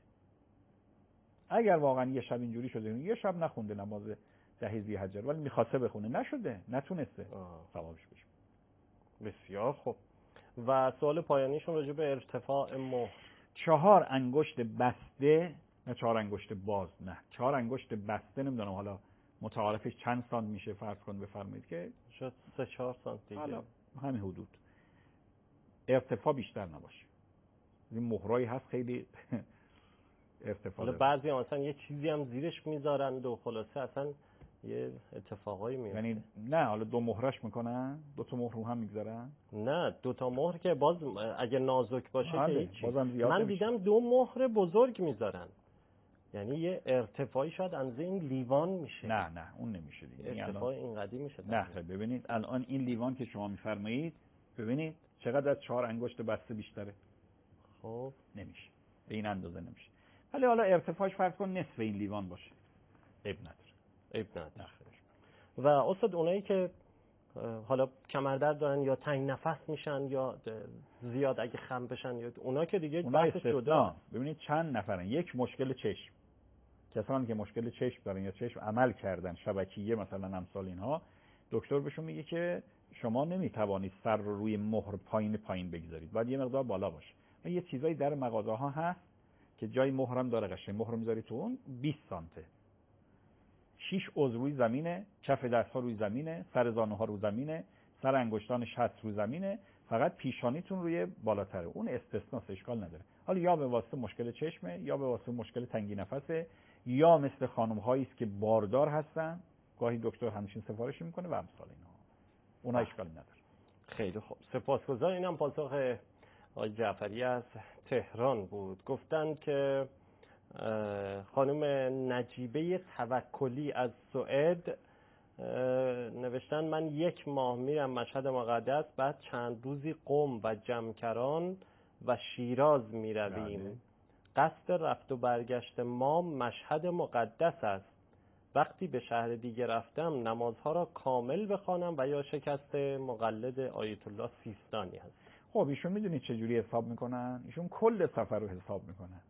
اگر واقعا یه شب اینجوری شده، یه شب نخونده نماز 10 ذی‌حجه ولی میخواسته بخونه، نشده، نتونسته، ثوابش بشه. بسیار خوب. و سوال پایانیشون راجع به ارتفاع مهر. 4 انگشت بسته، نه 4 انگشت باز، نه 4 انگشت بسته، نمیدونم حالا متعارفش چند سانت میشه، فرض کن بفرمایید که شاید 3-4 سانت دیگه، حالا همین حدود، ارتفاع بیشتر نباشه. این مهرایی هست خیلی ارتفاع حالا بعضی مثلا یه چیزی هم زیرش میذارن و خلاصه اصلا یه اتفاقایی میفته. یعنی نه حالا 2 مهرش میکنن، 2 تا مهر رو هم میگذارن، نه 2 تا مهر که باز اگه نازک باشه که هیچ، من دیدم 2 مهر بزرگ میذارن، یعنی یه ارتفاعی شاید اندازه این لیوان میشه. نه اون نمیشه دیگه، ارتفاع اینقدی میشه. نه ببینید الان این لیوان که شما میفرمایید، ببینید چقدر از 4 انگشت بسته بیشتره. خب نمیشه، به این اندازه نمیشه. ولی حالا ارتفاعش فرض کن نصف این لیوان باشه، عیب نداره. و استاد اونایی که حالا کمردرد دارن یا تنگ نفس میشن یا زیاد اگه خم بشن، یا اونا که دیگه بحث شده. ببینید چند نفرن، یک مشکل چشم، کسانی که مشکل چشم دارن یا چشم عمل کردن شبکیه مثلا امثال اینها، دکتر بهشون میگه که شما نمیتوانید سر رو روی مهر پایین بگذارید، باید یه مقدار بالا باشه. یه چیزایی در مغازه ها هست که جای مهرم داره، قشنگ مهر میذاری تو اون 20 سانته، 6 عضو روی زمینه، کف دست ها روی زمینه، سر زانو ها رو زمینه، سر انگشتانش هست رو زمینه، فقط پیشانیتون روی بالاتره. اون استثناست، اشکال نداره. حالا یا به واسطه مشکل چشمه، یا به واسطه مشکل تنگی نفسه، یا مثل خانم هایی است که باردار هستن، گاهی دکتر همچین سفارشی میکنه و امثال اینا. اونها اشکالی نداره. خیلی خوب، سپاسگزار. اینم پاسخ آقای جعفری از تهران بود. گفتند که خانم نجیبه توکلی از سوئد نوشتن من 1 ماه میرم مشهد مقدس، بعد چند روزی قم و جمکران و شیراز میرویم. قصد رفت و برگشت ما مشهد مقدس است. وقتی به شهر دیگه رفتم نمازها را کامل بخوانم و یا شکست مقلد آیت الله سیستانی هست. خب ایشون میدونید چه جوری حساب میکنن؟ ایشون کل سفر رو حساب میکنن.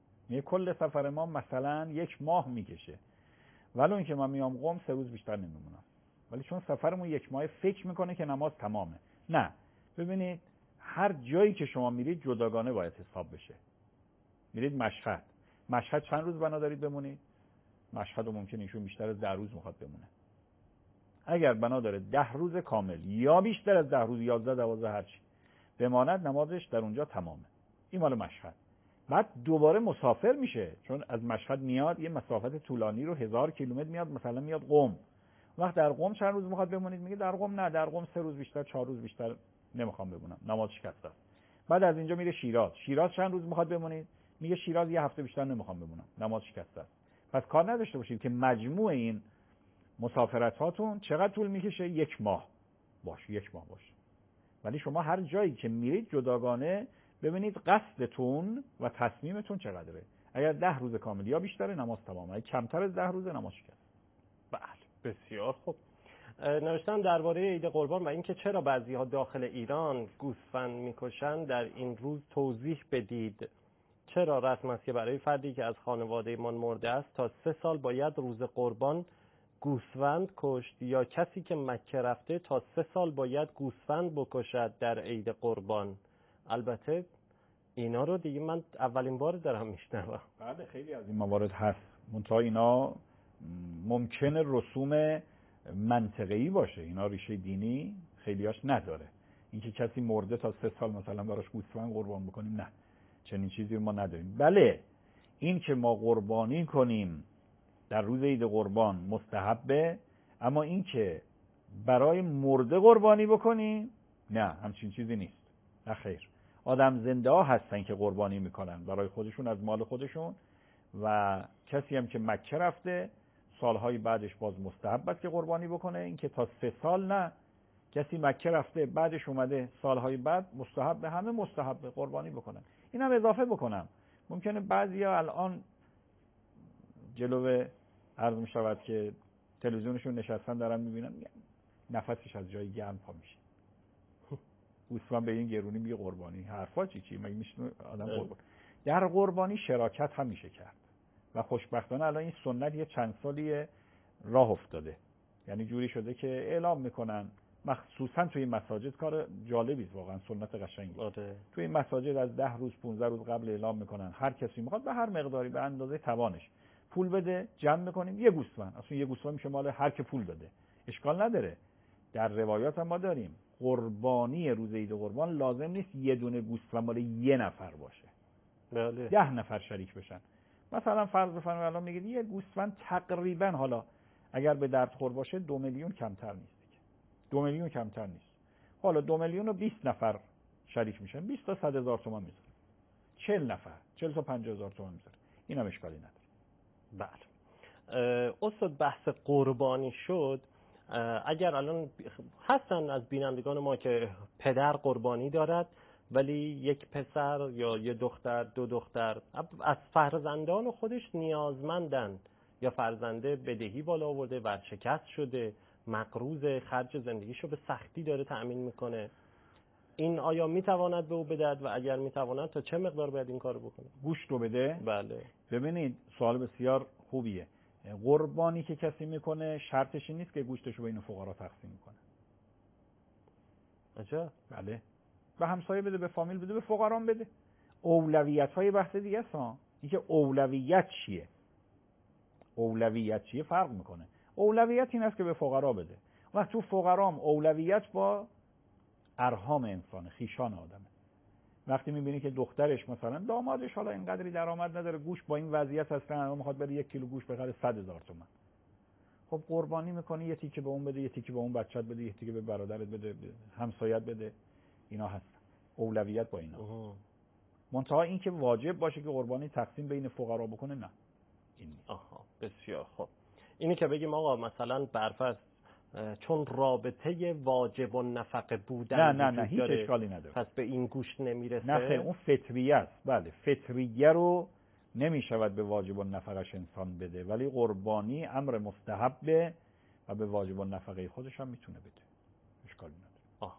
کل سفر ما مثلا 1 ماه میکشه، ولی اون که من میام قم 3 روز بیشتر نمیمونم، ولی چون سفرمون 1 ماه فکر میکنه که نماز تمامه. نه، ببینید هر جایی که شما میرید جداگانه باید حساب بشه. میرید مشهد چند روز بنا دارید بمونید؟ مشهد ممکن ایشون بیشتر از 10 روز میخواد بمونه. اگر بنا داره 10 روز کامل یا بیشتر از 10 روز، 11 12 هرچی بماند، نمازش در اونجا تمامه. این مال مشهد. بعد دوباره مسافر میشه، چون از مشهد میاد یه مسافت طولانی رو 1000 کیلومتر میاد، مثلا میاد قم. وقت در قم چند روز میخواد بمونید؟ میگه در قم نه، در قم 3 روز بیشتر، 4 روز بیشتر نمیخوام بمونم، نماز شکسته است. بعد از اینجا میره شیراز چند روز میخواد بمونید؟ میگه شیراز 1 هفته بیشتر نمیخوام بمونم، نماز شکسته است. پس کار نداشته باشید که مجموع این مسافرت هاتون چقدر طول میکشه. 1 ماه باشه. ولی شما هر جایی که میرید جداگانه ببینید قصدتون و تصمیمتون چقدره. اگر 10 روز کامل یا بیشتره، نماز تمامه. اگر کمتر از 10 روز، نماز شکست. بله، بسیار خوب. نوشتن درباره عید قربان و اینکه چرا بعضی‌ها داخل ایران گوسفند میکشن در این روز توضیح بدید. چرا رسم است که برای فردی که از خانواده‌مان مرده است تا 3 سال باید روز قربان گوسفند کشت، یا کسی که مکه رفته تا 3 سال باید گوسفند بکشد در عید قربان؟ البته اینا رو دیگه من اولین بار دارم میشنوم. بله، خیلی از این موارد هست. منتها اینا ممکنه رسوم منطقه‌ای باشه، اینا ریشه دینی خیلیاش نداره. اینکه کسی مرده تا 3 سال مثلا براش گوسفند قربان بکنیم، نه، چنین چیزی ما نداریم. بله، این که ما قربانی کنیم در روز عید قربان مستحبه، اما این که برای مرده قربانی بکنیم، نه، همچین چیزی نیست. نه خیر. آدم زنده ها هستن که قربانی میکنن برای خودشون از مال خودشون، و کسی هم که مکه رفته سالهای بعدش باز مستحب است که قربانی بکنه. این که تا 3 سال نه، کسی مکه رفته بعدش اومده سالهای بعد مستحب، همه مستحب قربانی بکنن. اینم اضافه بکنم، ممکنه بعضیا الان جلوه عرض می شود که تلویزیونشون نشستن دارن میبینن، نفسش از جای گرم پا میشه. گوسفند به این گرونی میگه قربانی، حرفا چی مگه میشه آدم قربانی؟ در قربانی شراکت هم میشه کرد و خوشبختانه الان این سنت یه چند سالی راه افتاده. یعنی جوری شده که اعلام میکنن، مخصوصا توی مساجد، کار جالبی است واقعا، سنت قشنگی. توی مساجد از 10 روز 15 روز قبل اعلام میکنن هر کسی میخواد به هر مقداری به اندازه توانش پول بده، جمع میکنیم یه گوسفند. اصلا یه گوسفند میشه مال هر که پول بده، اشکال نداره. در روایات هم ما داریم قربانی روز عید قربان لازم نیست یه دونه گوسفند مال یه نفر باشه. بله. 10 نفر شریک بشن. مثلا فرض بفرمایید الان میگید یه گوسفند تقریبا، حالا اگر به درد خور باشه 2 میلیون کمتر نیست دیگه. 2 میلیون کمتر نیست. حالا 2 میلیون رو 20 نفر شریک میشن، 20 تا 100,000 تومان میذاره. 40 نفر 40 تا 50,000 تومان میذاره. اینم اشکالی نداره. بله. استاد بحث قربانی شد. اگر الان هستن از بینندگان ما که پدر قربانی دارد ولی یک پسر یا یه دختر، 2 دختر از فرزندان خودش نیازمندن، یا فرزنده بدهی بالا آورده، ورشکست شده، مقروض، خرج زندگیشو به سختی داره تأمین میکنه، این آیا میتواند به او بدهد و اگر میتواند تا چه مقدار باید این کارو بکنه؟ گوشت رو بده؟ بله. ببینید سوال بسیار خوبیه. قربانی که کسی میکنه شرطش این نیست که گوشتشو بین فقرا تقسیم کنه. عجب. بله. به همسایه بده، به فامیل بده، به فقرام بده. اولویت‌های بحث دیگه است ها. اینکه اولویت چیه فرق میکنه. اولویت این است که به فقرا بده. وقتی تو فقرام اولویت با ارحام انسان، خیشان آدمه. وقتی میبینی که دخترش مثلا دامادش حالا اینقدری درآمد نداره، گوش با این وضعیت اصلا میخواد بره 1 کیلو گوش بخره 100,000 تومان، خب قربانی میکنی یه تیکه به اون بده، یه تیکه به اون بچت بده، یه تیکه به برادرت بده، همسایت بده. اینا هستن اولویت با اینا. منتها این که واجب باشه که قربانی تقسیم بین فقرا بکنه، نه این نیست. بسیار خوب. اینی که بگیم آقا مثلا برفرض چون رابطه واجب و نفقه بودن نه هیچ اشکالی نداره، پس به این گوشت نمیرسه. نه خیر، اون فطریه است. بله، فطریه رو نمیشود به واجب و نفقش انسان بده، ولی قربانی امر مستحبه و به واجب و نفقه خودش هم میتونه بده، اشکالی نداره.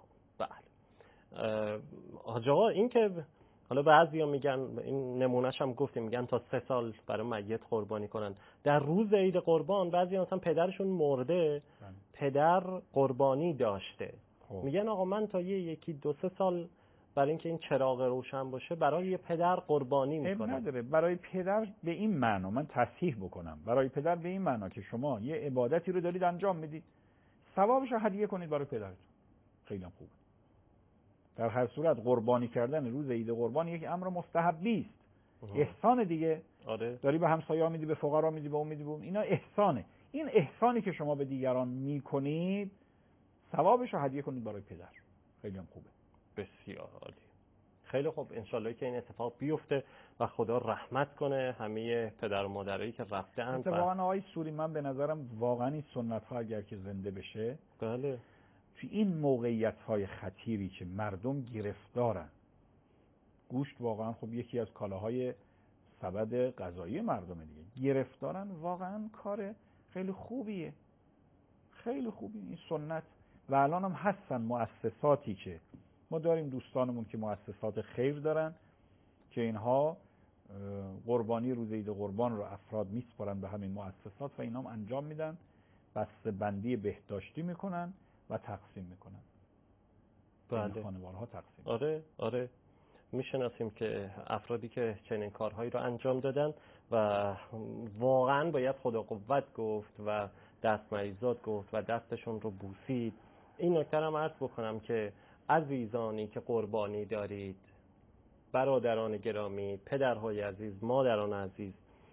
بله. حاج آقا این که حالا بعضیا میگن، این نمونهش هم گفتیم، میگن تا 3 سال برای میت قربانی کنن. در روز عید قربان بعضیا مثلا پدرشون مرده، پدر قربانی داشته، میگن آقا من تا 1-2-3 سال برای اینکه این چراغ روشن باشه برای یه پدر قربانی میکنم. نداره. برای پدر به این معنا، من تصحیح بکنم، برای پدر به این معنا که شما یه عبادتی رو دارید انجام میدید، ثوابش رو هدیه کنید برای پدرتون، خیلی خوبه. در هر صورت قربانی کردن روز عید قربان یک امر مستحبی است، احسان دیگه. آره. داری به همسایه‌ها میدی، به فقرا میدی، به اون میدی، به اون. اینا احسانه. این احسانی که شما به دیگران میکنید ثوابش رو هدیه کنید برای پدر، خیلی هم خوبه. بسیار عالی. خیلی خوب، انشالله که این اتفاق بیفته و خدا رحمت کنه همه پدر و مادرایی که رفتن. اتفاقا آقای سوری، من به نظرم واقعا این سنت ها اگر که زنده بشه، بله، توی این موقعیت های خطیری که مردم گرفتارن، گوشت واقعا خب یکی از کالاهای سبد غذایی مردمه دیگه، گرفتارن، واقعا کار خیلی خوبیه، خیلی خوبی این سنت. و الان هم هستن مؤسساتی که ما داریم، دوستانمون که مؤسسات خیر دارن که اینها قربانی روز عید قربان رو افراد میسپارن به همین مؤسسات و اینا هم انجام میدن، بسته بندی بهداشتی میکنن و تقسیم میکنن. بله، خانوارها تقسیم. آره میشناسیم که افرادی که چنین کارهایی رو انجام دادن و واقعا باید خدا قوت گفت و دست مریضات گفت و دستشون رو بوسید. این نکته هم عرض بکنم که عزیزانی که قربانی دارید، برادران گرامی، پدرهای عزیز، مادران عزیز،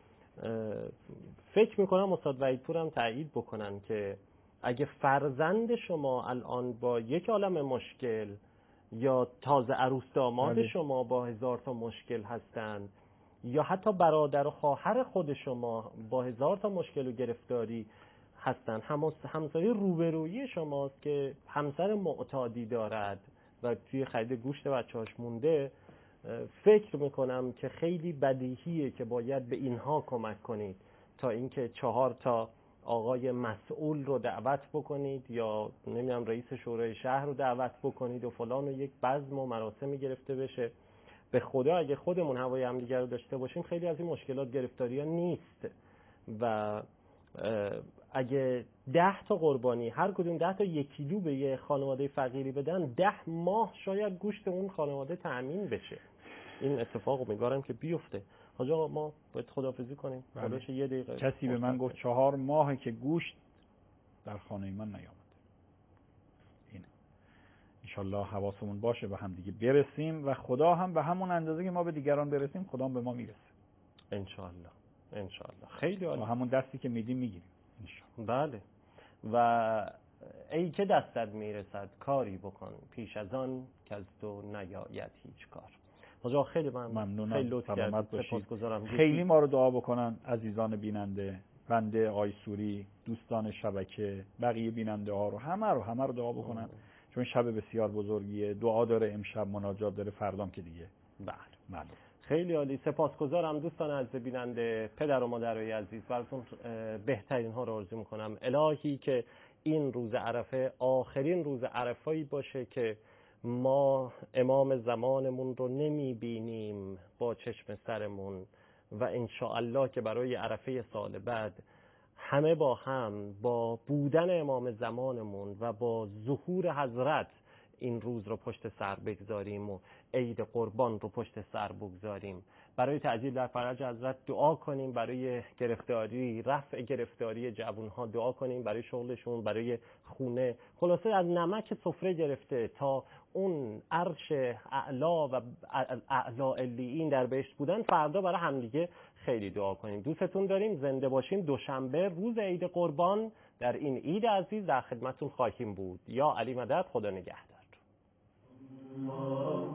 فکر میکنم استاد وحیدپور هم تایید بکنن که اگه فرزند شما الان با یک عالم مشکل یا تازه عروس داماد شما با 1000 تا مشکل هستند، یا حتی برادر و خواهر خود شما با 1000 تا مشکل و گرفتاری هستند، همسایه روبرویی شماست که همسر معتادی دارد و توی خرید گوشت بچه‌هاش مونده، فکر میکنم که خیلی بدیهیه که باید به اینها کمک کنید تا اینکه 4 تا آقای مسئول رو دعوت بکنید یا نمیدونم رئیس شورای شهر رو دعوت بکنید و فلان و یک بزم و مراسمی گرفته بشه. به خدا اگه خودمون هوای همدیگه رو داشته باشیم خیلی از این مشکلات گرفتاری‌ها نیست. و اگه 10 تا قربانی هر کدوم 10 تا 1 کیلو به یه خانواده فقیری بدن، 10 ماه شاید گوشت اون خانواده تأمین بشه. این اتفاق امیدوارم که بیفته. حاج آقا ما باید خداحافظی کنیم. بالاش یه دقیقه. کسی به من گفت 4 ماهه که گوشت در خانه من نیامد. اینه. انشالله حواسمون باشه به هم دیگه برسیم و خدا هم به همون اندازه که ما به دیگران برسیم خدا هم به ما میرسه. انشالله. خیلی عالی. و همون دستی که میدیم میگیریم. بله. و ای که دستت میرسد کاری بکن، پیش از آن که از تو نیاید هیچ کار. حاجا خیلی ممنونم. خیلی لطف کردید. سپاسگزارم. خیلی ما رو دعا بکنن عزیزان بیننده، بنده آقای سوری، دوستان شبکه، بقیه بیننده ها رو همه رو دعا بکنن چون شب بسیار بزرگیه. دعا داره امشب، مناجات داره، فردام که دیگه. بله. خیلی عالی. سپاسگزارم دوستان عزیز بیننده، پدر و مادرای عزیز، براتون بهترین ها رو آرزو میکنم. الهی که این روز عرفه آخرین روز عرفه‌ای باشه که ما امام زمانمون رو نمیبینیم با چشم سرمون و انشاءالله که برای عرفه سال بعد همه با هم با بودن امام زمانمون و با ظهور حضرت این روز رو پشت سر بگذاریم و عید قربان رو پشت سر بگذاریم. برای تعجیل در فرج حضرت دعا کنیم، برای گرفتاری، رفع گرفتاری جوانها دعا کنیم، برای شغلشون، برای خونه، خلاصه از نمک سفره گرفته تا اون عرش اعلا و اعلا علیین در بهشت بودن، فردا برای همدیگه خیلی دعا کنیم. دوستتون داریم. زنده باشین. دوشنبه روز عید قربان در این عید عزیز در خدمتتون خواهیم بود. یا علی مدد. خدا نگهدار.